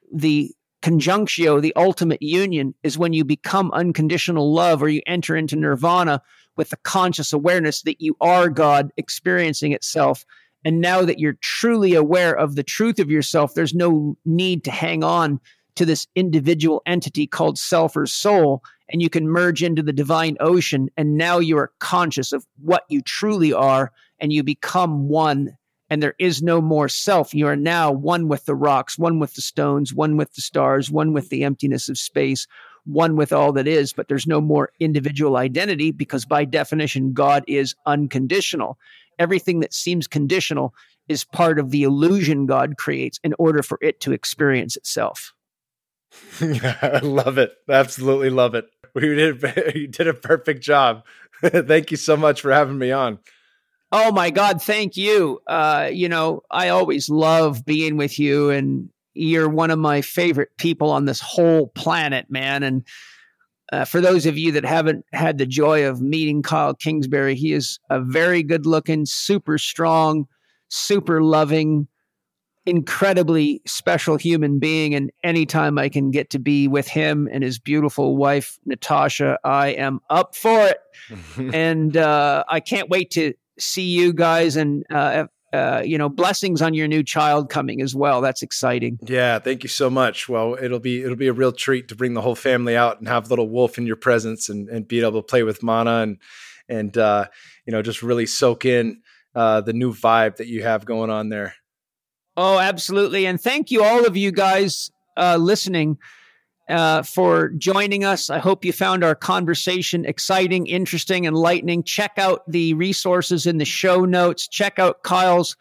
the conjunctio, the ultimate union, is when you become unconditional love, or you enter into nirvana with the conscious awareness that you are God experiencing itself. And now that you're truly aware of the truth of yourself, there's no need to hang on to this individual entity called self or soul, and you can merge into the divine ocean. And now you are conscious of what you truly are, and you become one. And there is no more self. You are now one with the rocks, one with the stones, one with the stars, one with the emptiness of space, one with all that is. But there's no more individual identity, because by definition, God is unconditional. Everything that seems conditional is part of the illusion God creates in order for it to experience itself. I love it. Absolutely love it. You did a perfect job. Thank you so much for having me on. Oh my God, thank you. I always love being with you, and you're one of my favorite people on this whole planet, man. And for those of you that haven't had the joy of meeting Kyle Kingsbury, he is a very good looking, super strong, super loving, incredibly special human being. And anytime I can get to be with him and his beautiful wife, Natasha, I am up for it. And I can't wait to see you guys, and blessings on your new child coming as well. That's exciting. Yeah, thank you so much. Well, it'll be a real treat to bring the whole family out and have little Wolf in your presence, and be able to play with Mana and just really soak in the new vibe that you have going on there. Oh, absolutely. And thank you, all of you guys listening, for joining us. I hope you found our conversation exciting, interesting, enlightening. Check out the resources in the show notes. Check out Kyle's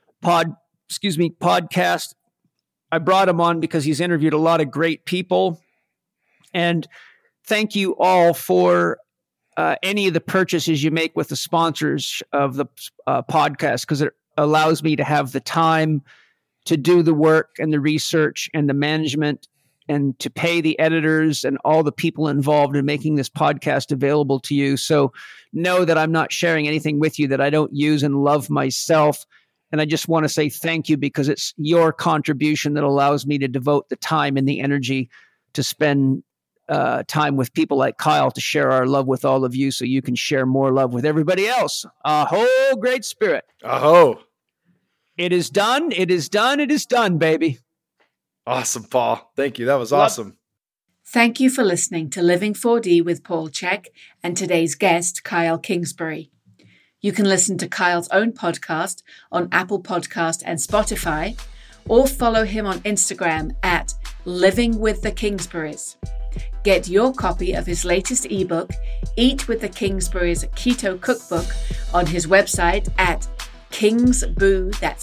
podcast. I brought him on because he's interviewed a lot of great people. And thank you all for any of the purchases you make with the sponsors of the podcast, because it allows me to have the time to do the work and the research and the management, and to pay the editors and all the people involved in making this podcast available to you. So know that I'm not sharing anything with you that I don't use and love myself. And I just want to say thank you, because it's your contribution that allows me to devote the time and the energy to spend time with people like Kyle, to share our love with all of you, so you can share more love with everybody else. Aho, Great Spirit. Aho. It is done. It is done. It is done, baby. Awesome, Paul. Thank you. That was awesome. Thank you for listening to Living 4D with Paul Chek and today's guest, Kyle Kingsbury. You can listen to Kyle's own podcast on Apple Podcast and Spotify, or follow him on Instagram at Living with the Kingsburys. Get your copy of his latest ebook, Eat with the Kingsburys Keto Cookbook, on his website at Kingsbu, that's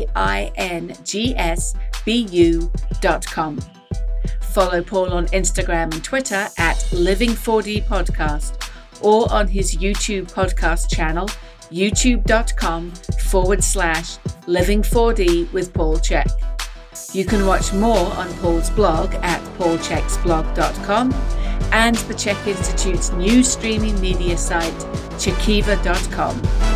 KINGSBU.com. Follow Paul on Instagram and Twitter at Living4D Podcast, or on his YouTube podcast channel, youtube.com/Living4D with Paul Chek. You can watch more on Paul's blog at paulcheksblog.com and the Chek Institute's new streaming media site, Chekiva.com.